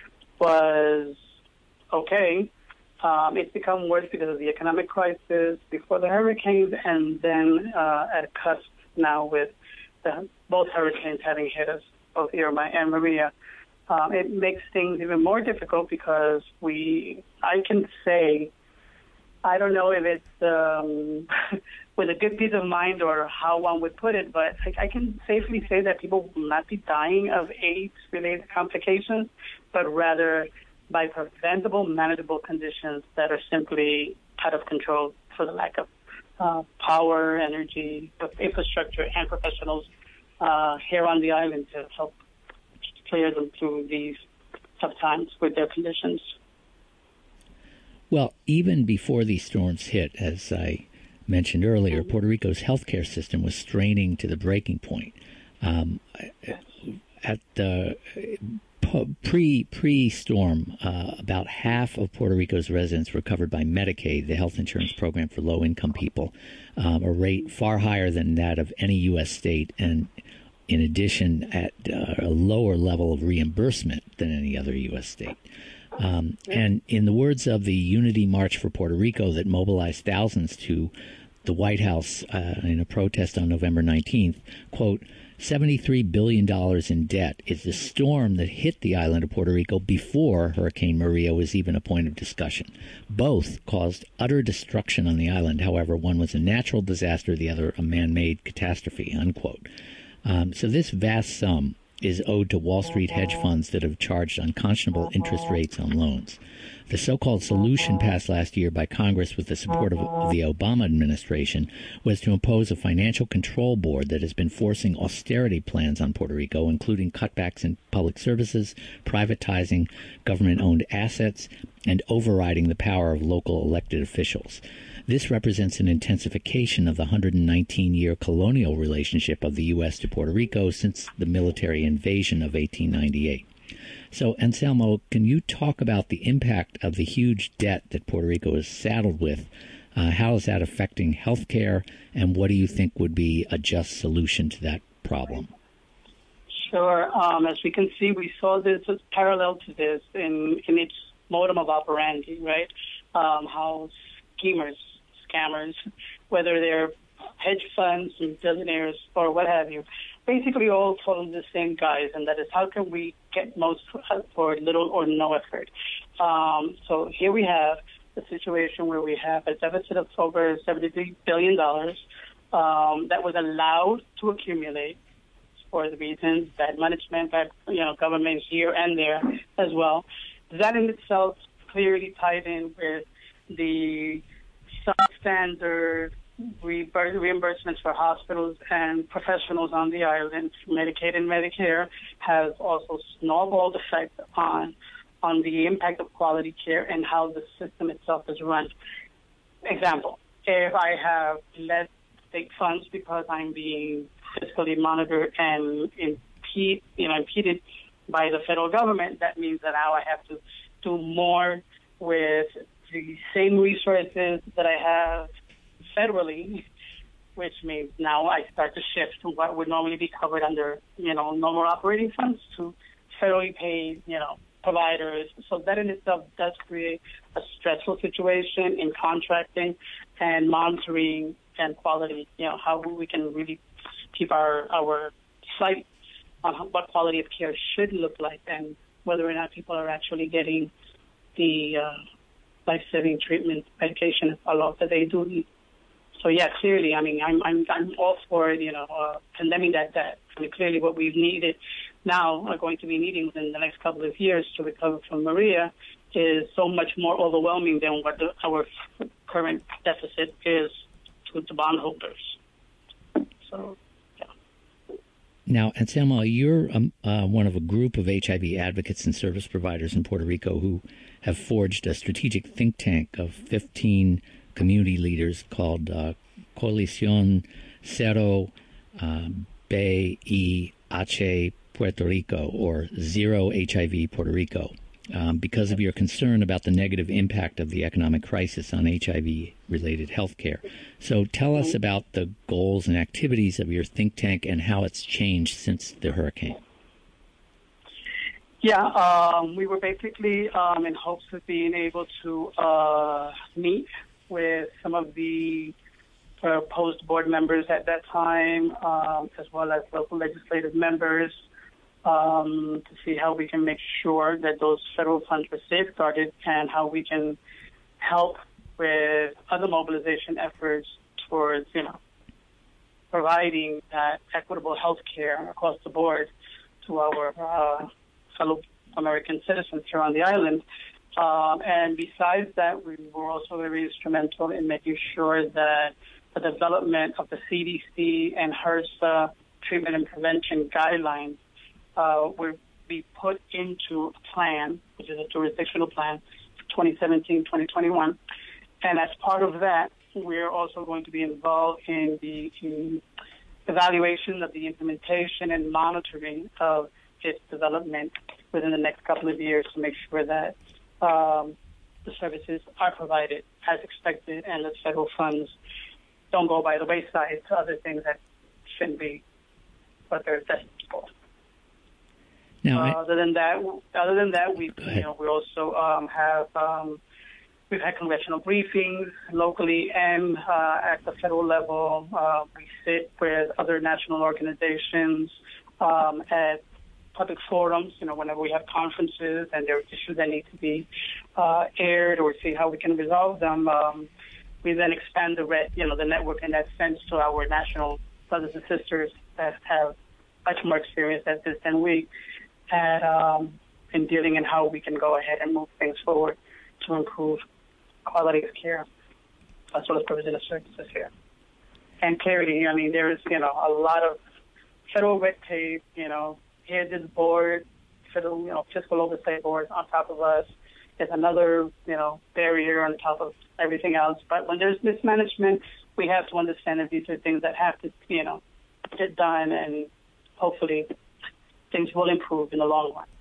was okay, um, it's become worse because of the economic crisis before the hurricanes, and then uh, at a cusp now with the, both hurricanes having hit us, both Irma and Maria. Um, it makes things even more difficult because we, I can say, I don't know if it's um, with a good peace of mind or how one would put it, but I, I can safely say that people will not be dying of AIDS-related complications, but rather by preventable, manageable conditions that are simply out of control for the lack of Uh, power, energy, infrastructure, and professionals uh, here on the island to help clear them through these tough times with their conditions. Well, even before these storms hit, as I mentioned earlier, Puerto Rico's healthcare system was straining to the breaking point. Um, at the pre pre storm, uh, about half of Puerto Rico's residents were covered by Medicaid, the health insurance program for low income people, um, a rate far higher than that of any U S state, and in addition, at uh, a lower level of reimbursement than any other U S state. Um, and in the words of the Unity March for Puerto Rico that mobilized thousands to the White House uh, in a protest on November nineteenth, quote, seventy-three billion dollars in debt is the storm that hit the island of Puerto Rico before Hurricane Maria was even a point of discussion. Both caused utter destruction on the island. However, one was a natural disaster, the other a man-made catastrophe, unquote. Um, so this vast sum is owed to Wall Street hedge funds that have charged unconscionable interest rates on loans. The so-called solution passed last year by Congress with the support of the Obama administration was to impose a financial control board that has been forcing austerity plans on Puerto Rico, including cutbacks in public services, privatizing government-owned assets, and overriding the power of local elected officials. This represents an intensification of the one hundred nineteen year colonial relationship of the U S to Puerto Rico since the military invasion of eighteen ninety-eight. So, Anselmo, can you talk about the impact of the huge debt that Puerto Rico is saddled with? Uh, how is that affecting health care, and what do you think would be a just solution to that problem? Sure. Um, as we can see, we saw this as parallel to this in, in its modum of operandi, right? Um, how schemers, scammers, whether they're hedge funds and billionaires or what have you, basically all follow the same guys, and that is how can we get most for little or no effort. Um, so here we have the situation where we have a deficit of over seventy-three billion dollars um, that was allowed to accumulate for the reasons bad management, bad you know, government here and there as well. That in itself clearly tied in with the substandard reimbursements for hospitals and professionals on the island. Medicaid and Medicare has also snowballed effect on on the impact of quality care and how the system itself is run. Example, if I have less state funds because I'm being fiscally monitored and impede, you know, impeded by the federal government, that means that now I have to do more with the same resources that I have federally, which means now I start to shift to what would normally be covered under, you know, normal operating funds to federally paid, you know, providers. So that in itself does create a stressful situation in contracting and monitoring and quality, you know, how we can really keep our, our sight on what quality of care should look like and whether or not people are actually getting the uh, life-saving treatment, medication, a lot that they do need. So yeah, clearly, I mean, I'm I'm I'm all for you know uh, condemning that debt. I mean, clearly, what we've needed now are going to be needing within the next couple of years to recover from Maria is so much more overwhelming than what the, our current deficit is to the bondholders. So. Now, Anselmo, you're um, uh, one of a group of H I V advocates and service providers in Puerto Rico who have forged a strategic think tank of fifteen community leaders called uh, Coalición Cero uh, B I H Puerto Rico, or Zero H I V Puerto Rico, um, because of your concern about the negative impact of the economic crisis on H I V-related health care. So tell us about the goals and activities of your think tank and how it's changed since the hurricane. Yeah, um, we were basically um, in hopes of being able to uh, meet with some of the proposed board members at that time, um, as well as local legislative members, um, to see how we can make sure that those federal funds are safeguarded and how we can help with other mobilization efforts towards, you know, providing that equitable health care across the board to our uh, fellow American citizens here on the island. Um, and besides that, we were also very instrumental in making sure that the development of the C D C and HRSA treatment and prevention guidelines uh, will be put into a plan, which is a jurisdictional plan for twenty seventeen, twenty twenty-one. And as part of that, we're also going to be involved in the in evaluation of the implementation and monitoring of its development within the next couple of years to make sure that um, the services are provided as expected and that federal funds don't go by the wayside to other things that shouldn't be what they're destined for. Now, uh, I, other than that, other than that, we you know we also um, have um, we've had congressional briefings locally and uh, at the federal level. Uh, we sit with other national organizations um, at public forums. You know, whenever we have conferences and there are issues that need to be uh, aired or see how we can resolve them. Um, we then expand the red, you know the network in that sense to our national brothers and sisters that have much more experience at this than we. At, um, in dealing in how we can go ahead and move things forward to improve quality of care as well as provision of services here. And clarity, I mean, there is, you know, a lot of federal red tape, you know, here's this board, federal, you know, fiscal oversight board on top of us. There's another, you know, barrier on top of everything else. But when there's mismanagement, we have to understand that these are things that have to, you know, get done, and hopefully things will improve in the long run.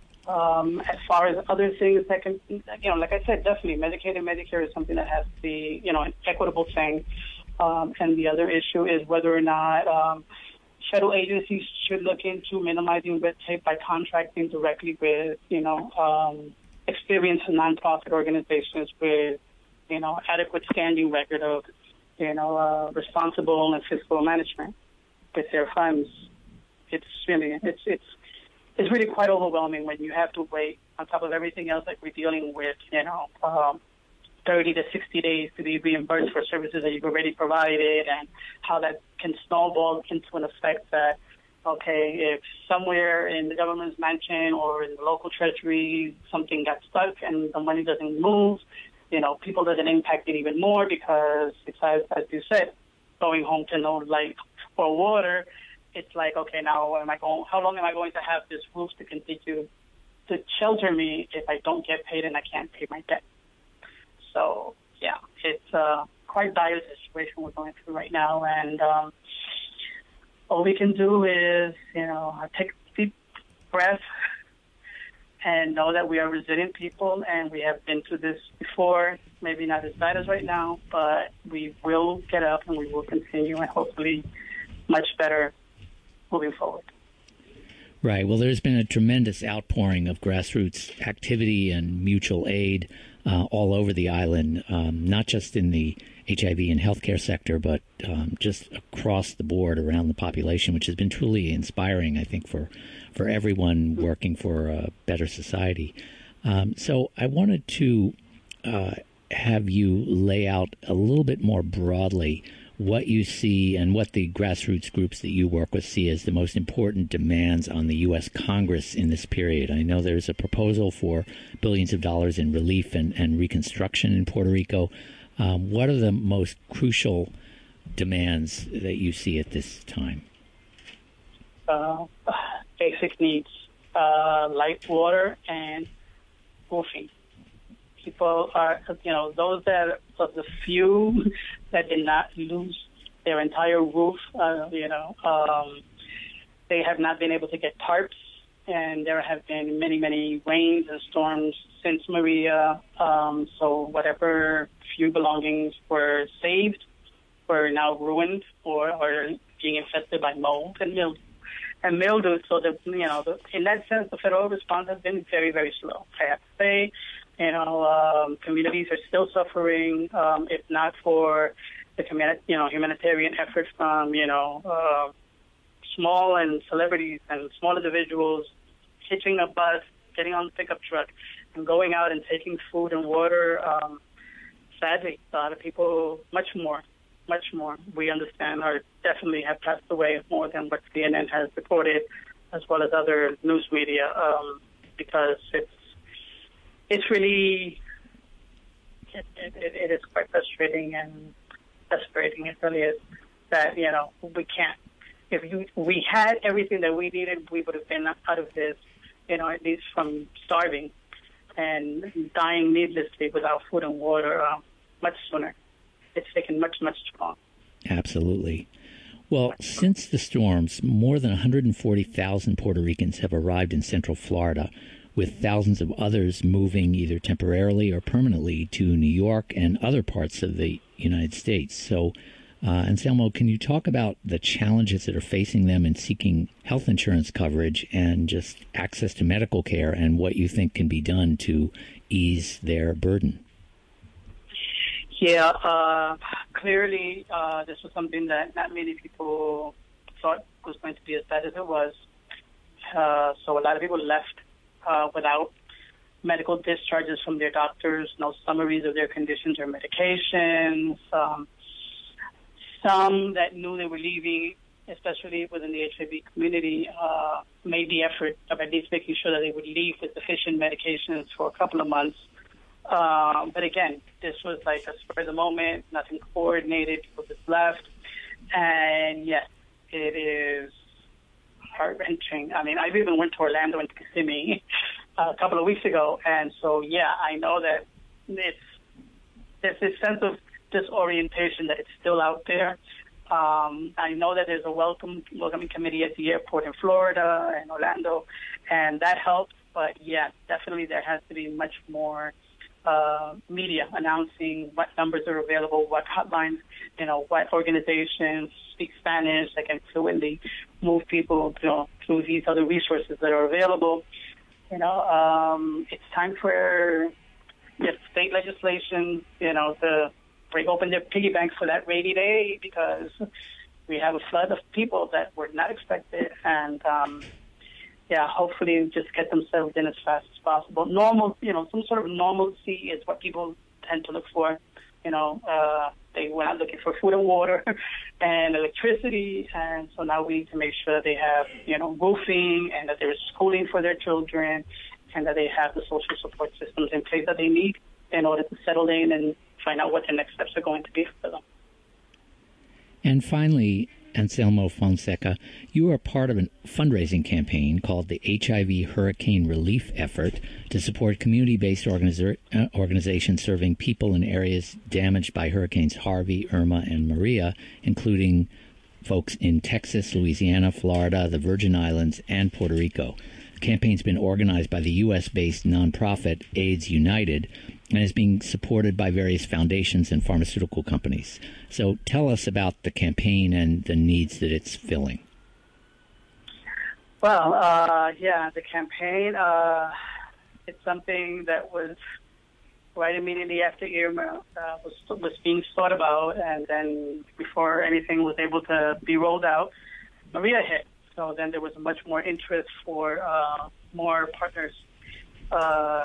Um, as far as other things that can, you know, like I said, definitely Medicaid and Medicare is something that has to be, you know, an equitable thing. Um, and the other issue is whether or not um, federal agencies should look into minimizing red tape by contracting directly with, you know, um, experienced nonprofit organizations with, you know, adequate standing record of, you know, uh, responsible and fiscal management with their funds. It's really, it's, it's, it's really quite overwhelming when you have to wait on top of everything else that we're dealing with, you know, um, thirty to sixty days to be reimbursed for services that you've already provided, and how that can snowball into an effect that, okay, if somewhere in the government's mansion or in the local treasury something got stuck and the money doesn't move, you know, people doesn't impact it even more because, besides, as you said, going home to no light or water, it's like, okay, now am I going, how long am I going to have this roof to continue to shelter me if I don't get paid and I can't pay my debt? So, yeah, it's a quite dire situation we're going through right now. And um, all we can do is, you know, take a deep breath and know that we are resilient people and we have been through this before, maybe not as bad as right now, but we will get up and we will continue, and hopefully much better moving forward. Right. Well, there's been a tremendous outpouring of grassroots activity and mutual aid uh, all over the island, um, not just in the H I V and healthcare sector, but um, just across the board around the population, which has been truly inspiring, I think, for, for everyone working for a better society. Um, so I wanted to uh, have you lay out a little bit more broadly what you see and what the grassroots groups that you work with see as the most important demands on the U S Congress in this period. I know there's a proposal for billions of dollars in relief and, and reconstruction in Puerto Rico. Um, what are the most crucial demands that you see at this time? Uh, basic needs, uh, light, water, and roofing. People are, you know, those that of the few that did not lose their entire roof, uh, you know, um, they have not been able to get tarps, and there have been many, many rains and storms since Maria. Um, so whatever few belongings were saved were now ruined or are being infested by mold and mildew. And mildew, so that, you know, the, in that sense, the federal response has been very, very slow, I have to say. You know, um, communities are still suffering, um, if not for the communi- you know, humanitarian efforts from, you know, uh, small and celebrities and small individuals hitching a bus, getting on the pickup truck, and going out and taking food and water. Um, sadly, a lot of people, much more, much more, we understand, are definitely have passed away more than what C N N has reported, as well as other news media, um, because it's It's really, it, it, it is quite frustrating and desperating. It really is that, you know, we can't. If you, we had everything that we needed, we would have been out of this, you know, at least from starving and dying needlessly without food and water uh, much sooner. it's taken much, much too long. Absolutely. Well, since the storms, more than one hundred forty thousand Puerto Ricans have arrived in Central Florida, with thousands of others moving either temporarily or permanently to New York and other parts of the United States. So, uh, Anselmo, can you talk about the challenges that are facing them in seeking health insurance coverage and just access to medical care, and what you think can be done to ease their burden? Yeah, uh, clearly uh, this was something that not many people thought was going to be as bad as it was. Uh, so a lot of people left uh, without medical discharges from their doctors, no summaries of their conditions or medications. Um, some that knew they were leaving, especially within the H I V community, uh, made the effort of at least making sure that they would leave with sufficient medications for a couple of months. Um, but again, this was like a spur of the moment, nothing coordinated, people just left. And yes, it is heart-wrenching. I mean, I even went to Orlando and Kissimmee a couple of weeks ago. And so, yeah, I know that it's, there's this sense of disorientation that it's still out there. Um, I know that there's a welcome welcoming committee at the airport in Florida and Orlando, and that helps. But, yeah, definitely there has to be much more Uh, media announcing what numbers are available, what hotlines, you know, what organizations speak Spanish that can fluently move people, you know, through these other resources that are available. You know, um, it's time for yes, state legislation, you know, to break open their piggy banks for that rainy day, because we have a flood of people that were not expected, and um, yeah, hopefully just get themselves in as fast as possible. Normal, you know, some sort of normalcy is what people tend to look for. You know, uh, they were not looking for food and water and electricity, and so now we need to make sure that they have, you know, roofing, and that there's schooling for their children, and that they have the social support systems in place that they need in order to settle in and find out what the next steps are going to be for them. And finally, Anselmo Fonseca, you are part of a fundraising campaign called the H I V Hurricane Relief Effort to support community-based organiza- uh, organizations serving people in areas damaged by Hurricanes Harvey, Irma, and Maria, including folks in Texas, Louisiana, Florida, the Virgin Islands, and Puerto Rico. The campaign's been organized by the U S-based nonprofit AIDS United and is being supported by various foundations and pharmaceutical companies. So tell us about the campaign and the needs that it's filling. Well, uh, yeah, the campaign, uh, it's something that was right immediately after Irma uh, was, was being thought about, and then before anything was able to be rolled out, Maria hit. So then there was much more interest for uh, more partners uh,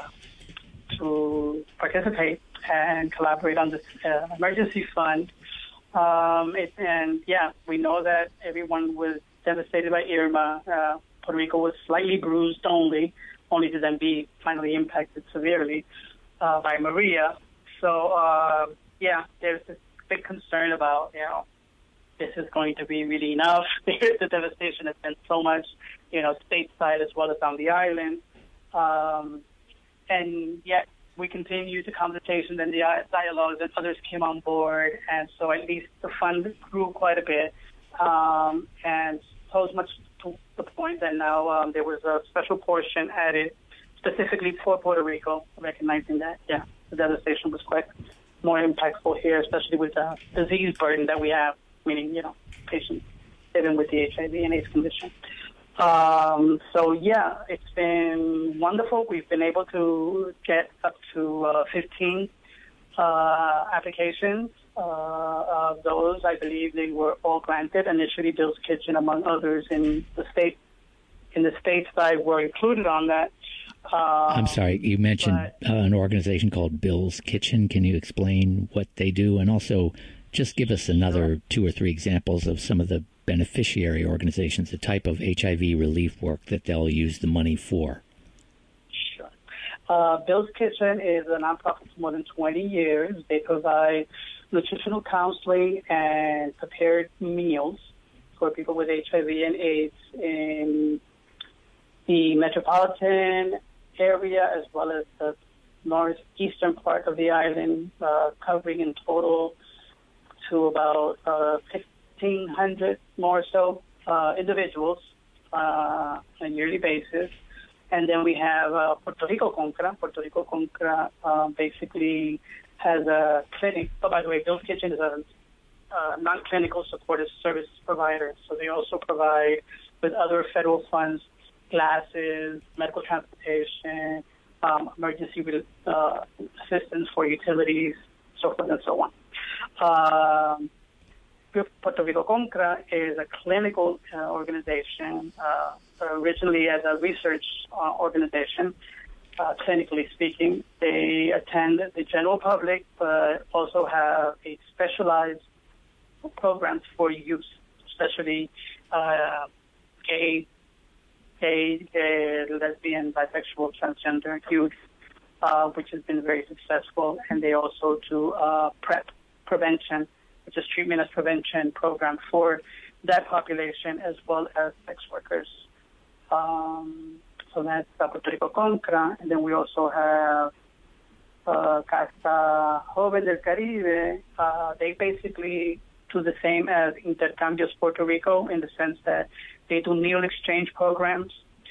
to participate and collaborate on this uh, emergency fund. Um, it, and, yeah, we know that everyone was devastated by Irma. Uh, Puerto Rico was slightly bruised only, only to then be finally impacted severely uh, by Maria. So, uh, yeah, there's this big concern about, you know, this is going to be really enough. The devastation has been so much, you know, stateside as well as on the island. Um, and yet we continued the conversation and the dialogues, and others came on board. And so at least the fund grew quite a bit. Um, and so as much to the point that now um, there was a special portion added specifically for Puerto Rico, recognizing that, yeah, the devastation was quite more impactful here, especially with the disease burden that we have, meaning, you know, patients living with the H I V and AIDS condition. Um, so, yeah, it's been wonderful. We've been able to get up to uh, fifteen uh, applications. Uh, of those, I believe they were all granted. Initially, Bill's Kitchen, among others in the state, in the state side, were included on that. Um, I'm sorry, you mentioned but, uh, an organization called Bill's Kitchen. Can you explain what they do? And also just give us another sure. two or three examples of some of the beneficiary organizations, the type of H I V relief work that they'll use the money for. Sure. Uh, Bill's Kitchen is a nonprofit for more than twenty years. They provide nutritional counseling and prepared meals for people with H I V and AIDS in the metropolitan area as well as the northeastern part of the island, uh, covering in total to about uh, fifteen hundred more or so uh, individuals uh, on a yearly basis. And then we have uh, Puerto Rico Concra. Puerto Rico Concra uh, basically has a clinic. Oh, by the way, Bill's Kitchen is a uh, non-clinical supportive service provider. So they also provide, with other federal funds, glasses, medical transportation, um, emergency uh, assistance for utilities, so forth and so on. Um, Puerto Rico Concra is a clinical uh, organization, uh, originally as a research uh, organization, uh, clinically speaking. They attend the general public, but also have a specialized programs for youth, especially uh, gay, gay, gay, lesbian, bisexual, transgender youth, uh, which has been very successful. And they also do uh, PrEP, prevention, which is treatment as prevention program for that population, as well as sex workers. Um, so that's uh, Puerto Rico Concra. And then we also have uh, Casa Joven del Caribe. Uh, they basically do the same as Intercambios Puerto Rico, in the sense that they do meal exchange programs,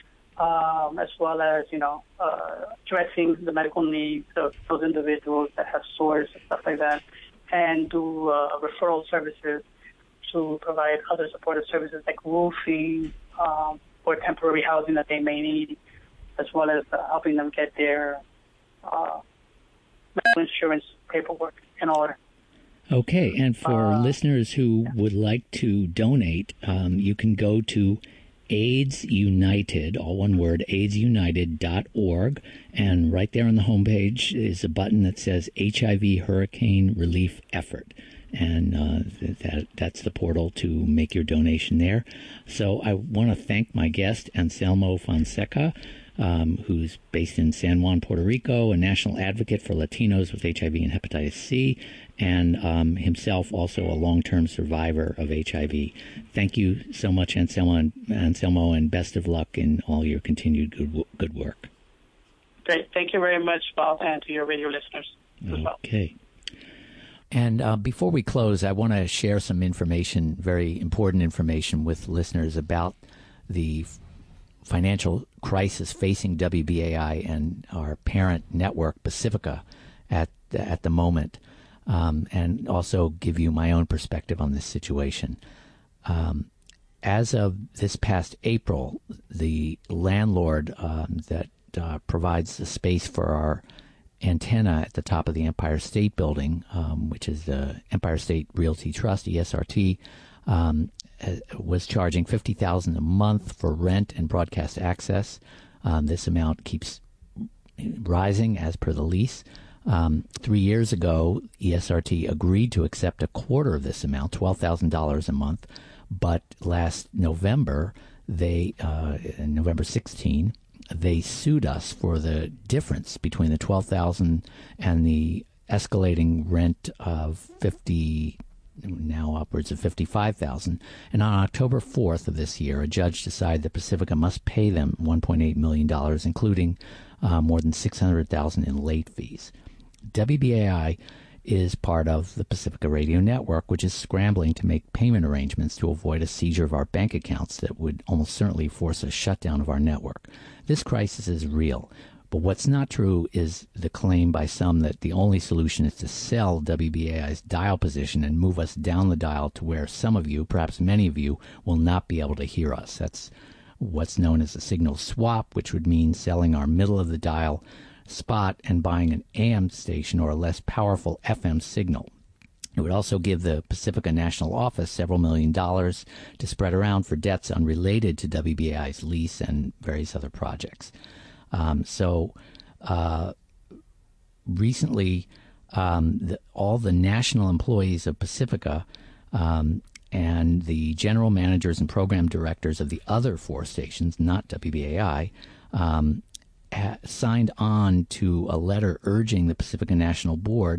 um, as well as, you know, uh, addressing the medical needs of those individuals that have sores and stuff like that, and do uh, referral services to provide other supportive services like roofing um, or temporary housing that they may need, as well as uh, helping them get their uh, medical insurance paperwork in order. Okay, and for uh, listeners who yeah. would like to donate, um, you can go to AIDS United, all one word, AIDS United dot org, and right there on the homepage is a button that says H I V Hurricane Relief Effort, and uh, that that's the portal to make your donation there. So I want to thank my guest, Anselmo Fonseca, um, who's based in San Juan, Puerto Rico, a national advocate for Latinos with H I V and hepatitis C, and um, himself also a long-term survivor of H I V. Thank you so much, Anselmo, and, Anselmo, and best of luck in all your continued good, good work. Great. Thank you very much, Bob, and to your radio listeners as well. Okay. And uh, before we close, I want to share some information, very important information, with listeners about the financial crisis facing W B A I and our parent network, Pacifica, at at the moment. Um, and also give you my own perspective on this situation. Um, as of this past April, the landlord um, that uh, provides the space for our antenna at the top of the Empire State Building, um, which is the Empire State Realty Trust, E S R T, um, was charging fifty thousand dollars a month for rent and broadcast access. Um, this amount keeps rising as per the lease. Um, three years ago, E S R T agreed to accept a quarter of this amount, twelve thousand dollars a month. But last November, they, uh, November sixteenth, they sued us for the difference between the twelve thousand dollars and the escalating rent of fifty, now upwards of fifty-five thousand dollars. And on October fourth of this year, a judge decided that Pacifica must pay them one point eight million dollars, including uh, more than six hundred thousand dollars in late fees. W B A I is part of the Pacifica Radio Network, which is scrambling to make payment arrangements to avoid a seizure of our bank accounts that would almost certainly force a shutdown of our network. This crisis is real, but what's not true is the claim by some that the only solution is to sell W B A I's dial position and move us down the dial to where some of you, perhaps many of you, will not be able to hear us. That's what's known as a signal swap, which would mean selling our middle of the dial spot and buying an A M station or a less powerful F M signal. It would also give the Pacifica National Office several million dollars to spread around for debts unrelated to W B A I's lease and various other projects. Um, so uh, recently, um, the, all the national employees of Pacifica um, and the general managers and program directors of the other four stations, not W B A I, um, signed on to a letter urging the Pacifica National Board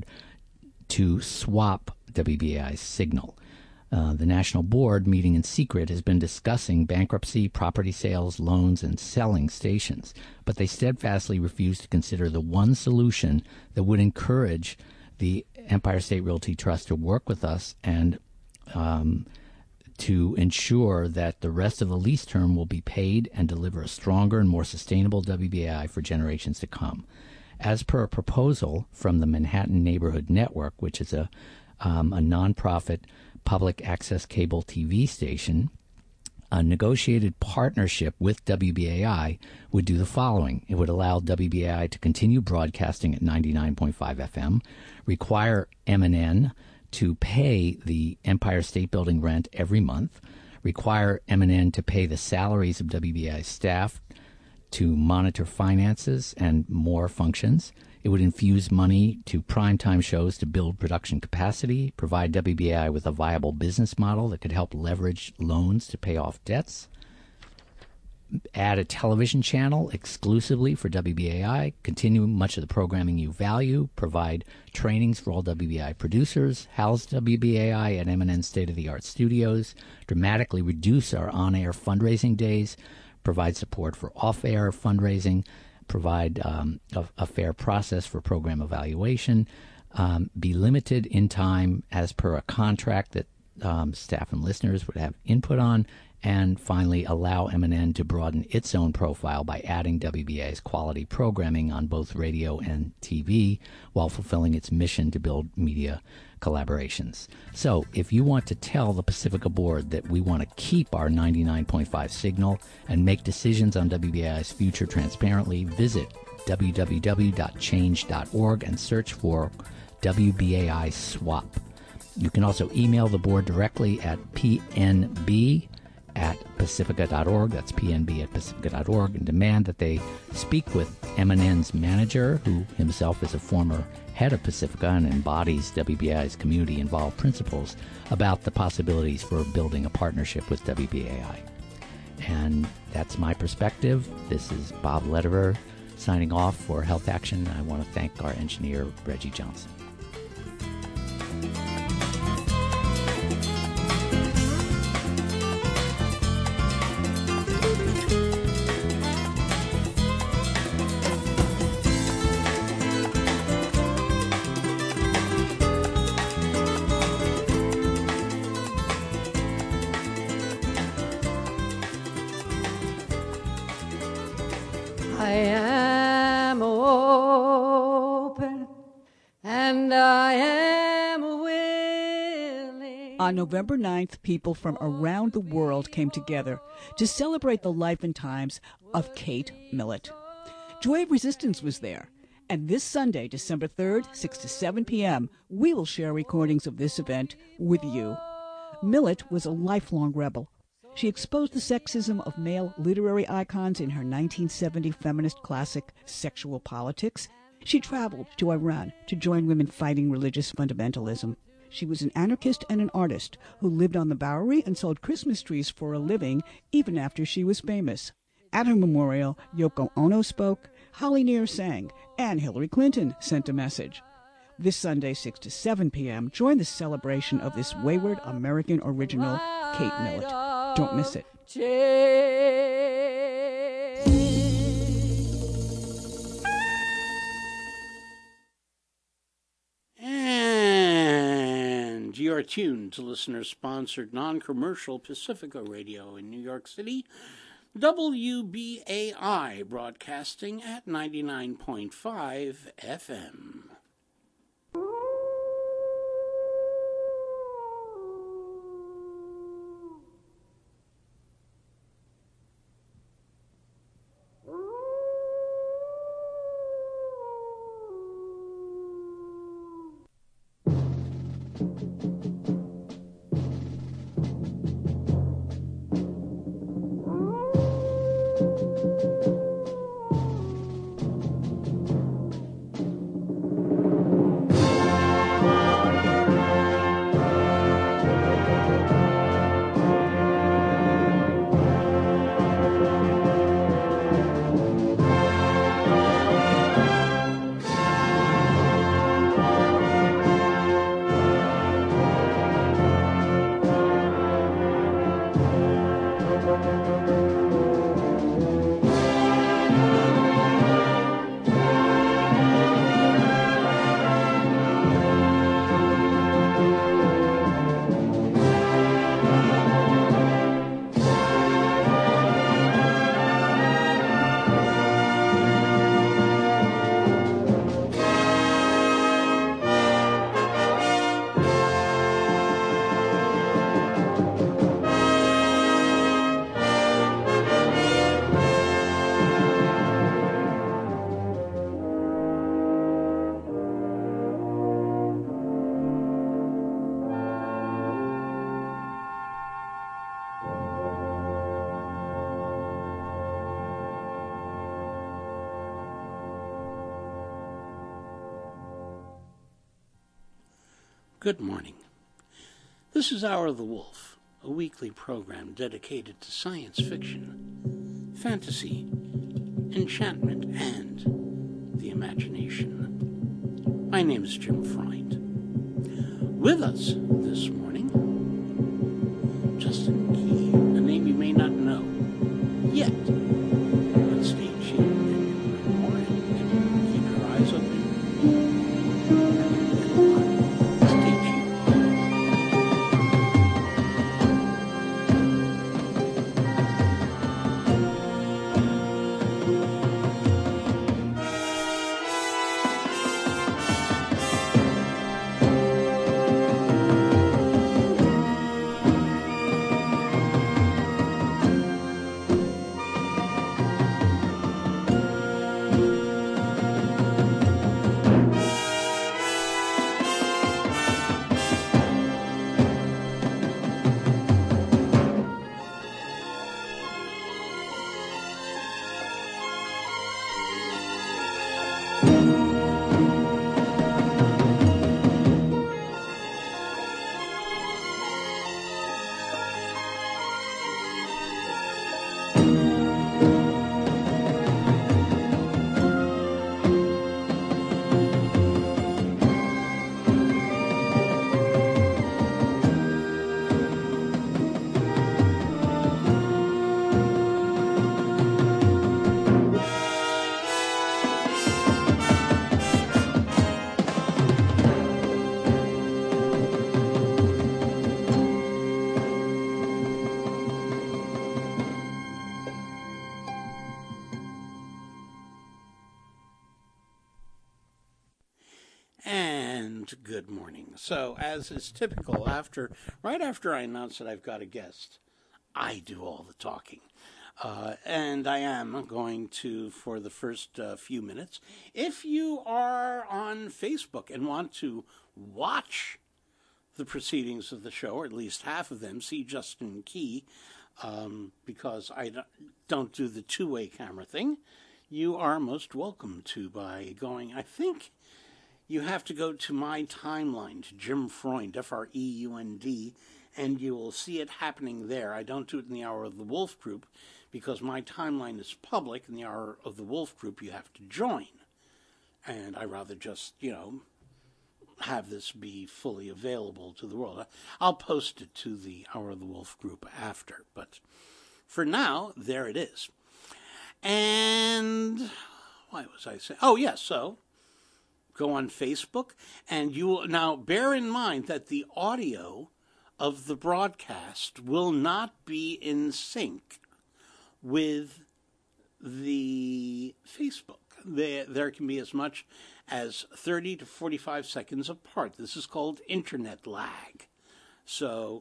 to swap W B A I's signal. Uh, the National Board, meeting in secret, has been discussing bankruptcy, property sales, loans, and selling stations, but they steadfastly refuse to consider the one solution that would encourage the Empire State Realty Trust to work with us and um, to ensure that the rest of the lease term will be paid and deliver a stronger and more sustainable W B A I for generations to come. As per a proposal from the Manhattan Neighborhood Network, which is a, um, a nonprofit public access cable T V station, a negotiated partnership with W B A I would do the following. It would allow W B A I to continue broadcasting at ninety-nine point five F M, require M and N to pay the Empire State Building rent every month, require M and N to pay the salaries of W B A I staff, to monitor finances and more functions. It would infuse money to primetime shows to build production capacity, provide W B A I with a viable business model that could help leverage loans to pay off debts, add a television channel exclusively for W B A I, continue much of the programming you value, provide trainings for all W B A I producers, house W B A I at M and N state-of-the-art studios, dramatically reduce our on-air fundraising days, provide support for off-air fundraising, provide um, a, a fair process for program evaluation, um, be limited in time as per a contract that um, staff and listeners would have input on, and finally allow M and N to broaden its own profile by adding W B A I's quality programming on both radio and T V while fulfilling its mission to build media collaborations. So if you want to tell the Pacifica board that we want to keep our ninety-nine point five signal and make decisions on W B A I's future transparently, visit w w w dot change dot org and search for W B A I swap. You can also email the board directly at p n b at pacifica dot org, that's p n b at pacifica dot org, and demand that they speak with M and N's manager, who himself is a former head of Pacifica and embodies W B A I's community-involved principles, about the possibilities for building a partnership with W B A I. And that's my perspective. This is Bob Lederer signing off for Health Action. I want to thank our engineer, Reggie Johnson. I am open and I am willing. On November ninth, people from around the world came together to celebrate the life and times of Kate Millett. Joy of Resistance was there, and this Sunday, December third, six to seven p.m., we will share recordings of this event with you. Millett was a lifelong rebel. She exposed the sexism of male literary icons in her nineteen seventy feminist classic, Sexual Politics. She traveled to Iran to join women fighting religious fundamentalism. She was an anarchist and an artist who lived on the Bowery and sold Christmas trees for a living even after she was famous. At her memorial, Yoko Ono spoke, Holly Near sang, and Hillary Clinton sent a message. This Sunday, six to seven p.m., join the celebration of this wayward American original, Kate Millett. Don't miss it. And you're tuned to listener-sponsored non-commercial Pacifica Radio in New York City, W B A I broadcasting at ninety-nine point five F M. Good morning. This is Hour of the Wolf, a weekly program dedicated to science fiction, fantasy, enchantment, and the imagination. My name is Jim Freund. With us this morning, Justin Key, a name you may not know yet, but stay tuned and you'll learn more. And keep your eyes open. Good morning. So, as is typical, after right after I announce that I've got a guest, I do all the talking. Uh, and I am going to, for the first uh, few minutes, if you are on Facebook and want to watch the proceedings of the show, or at least half of them, see Justin Key, um, because I don't do the two-way camera thing, you are most welcome to by going, I think... You have to go to my timeline, to Jim Freund, F R E U N D, and you will see it happening there. I don't do it in the Hour of the Wolf group because my timeline is public. In the Hour of the Wolf group, you have to join. And I rather just, you know, have this be fully available to the world. I'll post it to the Hour of the Wolf group after, but for now, there it is. And why was I saying? Oh, yes, so... Go on Facebook, and you will now bear in mind that the audio of the broadcast will not be in sync with the Facebook. There, there can be as much as thirty to forty-five seconds apart. This is called internet lag. So,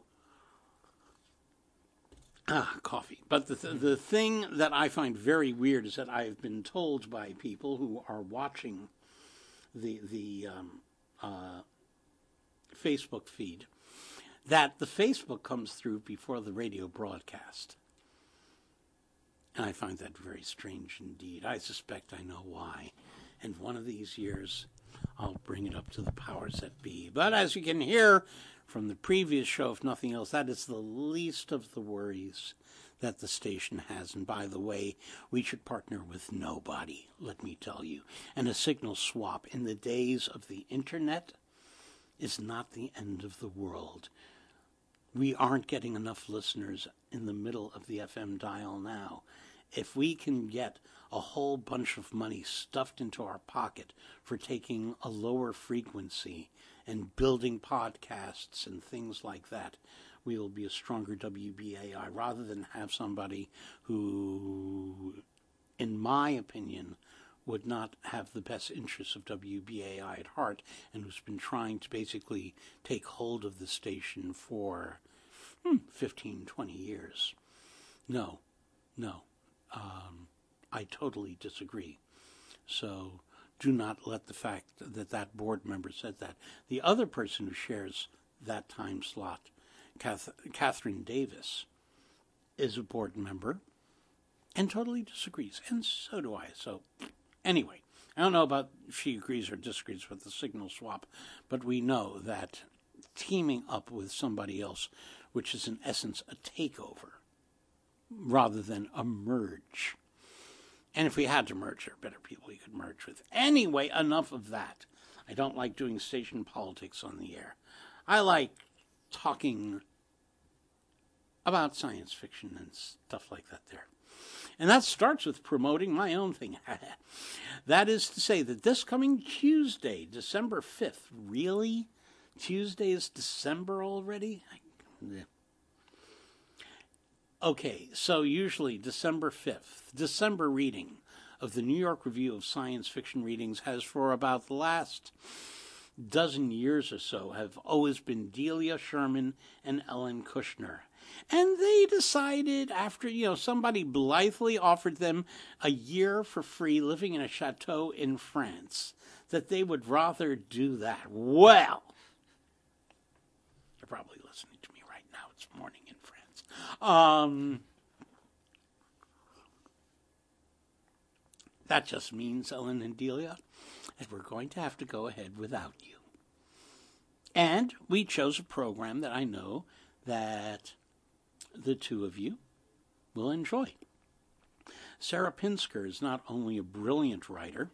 ah, coffee. But the, th- the thing that I find very weird is that I've been told by people who are watching the the um, uh, Facebook feed, that the Facebook comes through before the radio broadcast. And I find that very strange indeed. I suspect I know why. And one of these years, I'll bring it up to the powers that be. But as you can hear from the previous show, if nothing else, that is the least of the worries that the station has. And by the way, we should partner with nobody, let me tell you. And a signal swap in the days of the internet is not the end of the world. We aren't getting enough listeners in the middle of the F M dial now. If we can get a whole bunch of money stuffed into our pocket for taking a lower frequency and building podcasts and things like that, we will be a stronger W B A I, rather than have somebody who, in my opinion, would not have the best interests of W B A I at heart, and who's been trying to basically take hold of the station for hmm, fifteen, twenty years. No, no. Um, I totally disagree. So do not let the fact that that board member said that. The other person who shares that time slot, Kath- Catherine Davis, is a board member and totally disagrees, and so do I. So anyway, I don't know about if she agrees or disagrees with the signal swap, but we know that teaming up with somebody else, which is in essence a takeover rather than a merge. And if we had to merge, there are better people we could merge with. Anyway, enough of that. I don't like doing station politics on the air. I like talking about science fiction and stuff like that there. And that starts with promoting my own thing. That is to say that this coming Tuesday, December fifth, really? Tuesday is December already? Okay, so usually December fifth, December reading of the New York Review of Science Fiction Readings has for about the last dozen years or so have always been Delia Sherman and Ellen Kushner. And they decided after, you know, somebody blithely offered them a year for free living in a chateau in France, that they would rather do that. Well, you're probably listening to me right now. It's morning in France. Um, that just means, Ellen and Delia, that we're going to have to go ahead without you. And we chose a program that I know that the two of you will enjoy. Sarah Pinsker is not only a brilliant writer,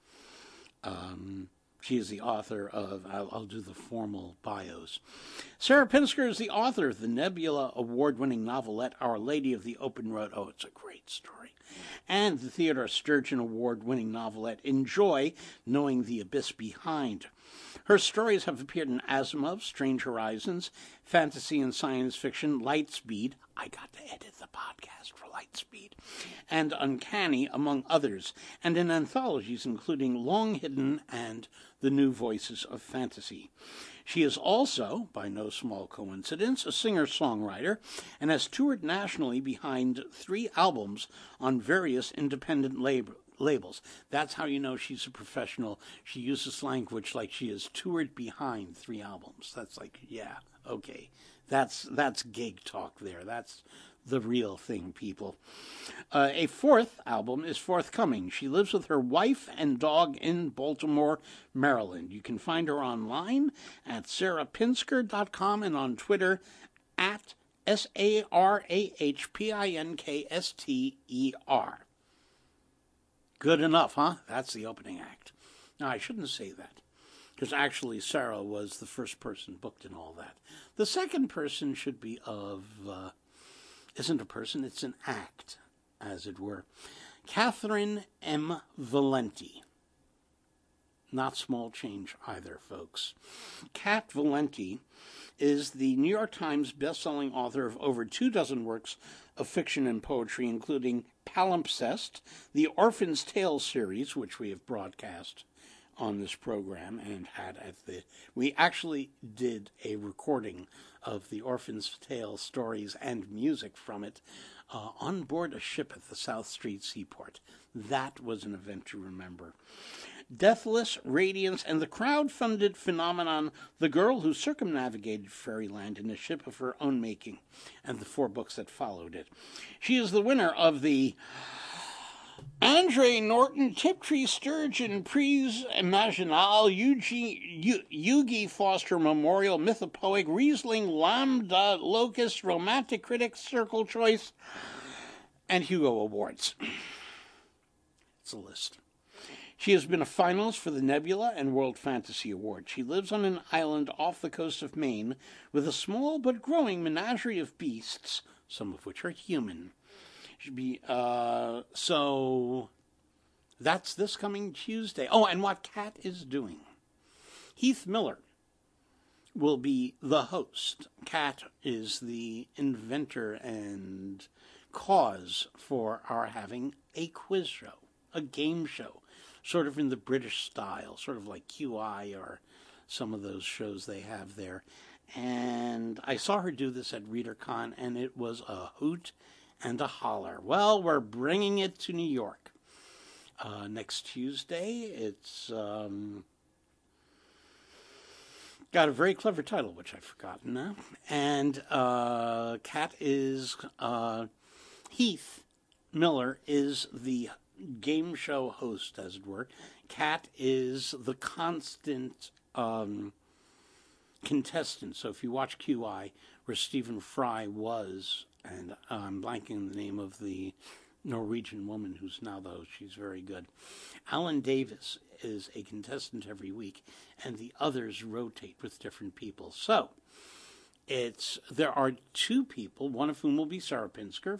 um, she is the author of, I'll, I'll do the formal bios. Sarah Pinsker is the author of the Nebula award-winning novelette Our Lady of the Open Road. Oh, it's a great story. And the Theodore Sturgeon award-winning novelette Enjoy, Knowing the Abyss Behind. Her stories have appeared in Asimov, Strange Horizons, Fantasy and Science Fiction, Lightspeed. I got to edit the podcast for Lightspeed. And Uncanny, among others, and in anthologies including Long Hidden and The New Voices of Fantasy. She is also, by no small coincidence, a singer-songwriter and has toured nationally behind three albums on various independent labels. labels. That's how you know she's a professional. She uses language like she has toured behind three albums. That's like, yeah, okay. That's that's gig talk there. That's the real thing, people. Uh, a fourth album is forthcoming. She lives with her wife and dog in Baltimore, Maryland. You can find her online at sarah pinsker dot com and on Twitter at S A R A H P I N K S T E R. Good enough, huh? That's the opening act. Now, I shouldn't say that, because actually Sarah was the first person booked in all that. The second person should be of, uh, isn't a person, it's an act, as it were. Catherine M. Valenti. Not small change either, folks. Cat Valenti is the New York Times best-selling author of over two dozen works of fiction and poetry, including Palimpsest, the Orphan's Tale series, which we have broadcast on this program and had at the... We actually did a recording of the Orphan's Tale stories and music from it uh, on board a ship at the South Street Seaport. That was an event to remember. Deathless, Radiance, and the crowd-funded phenomenon The Girl Who Circumnavigated Fairyland in a Ship of Her Own Making, and the four books that followed it. She is the winner of the Andre Norton Tiptree Sturgeon Prix Imaginal Yugi Foster Memorial Mythopoeic Riesling Lambda Locust Romantic Critics Circle Choice and Hugo Awards. It's a list. She has been a finalist for the Nebula and World Fantasy Award. She lives on an island off the coast of Maine with a small but growing menagerie of beasts, some of which are human. She'd be, uh, so that's this coming Tuesday. Oh, and what Kat is doing. Heath Miller will be the host. Kat is the inventor and cause for our having a quiz show, a game show, sort of in the British style, sort of like Q I or some of those shows they have there. And I saw her do this at ReaderCon, and it was a hoot and a holler. Well, we're bringing it to New York. Uh, next Tuesday, it's um, got a very clever title, which I've forgotten now. And uh, Kat is, uh, Heath Miller is the game show host, as it were. Kat is the constant um, contestants. So if you watch Q I, where Stephen Fry was, and I'm blanking on the name of the Norwegian woman who's now, though, she's very good. Alan Davis is a contestant every week, and the others rotate with different people. So it's there are two people, one of whom will be Sarah Pinsker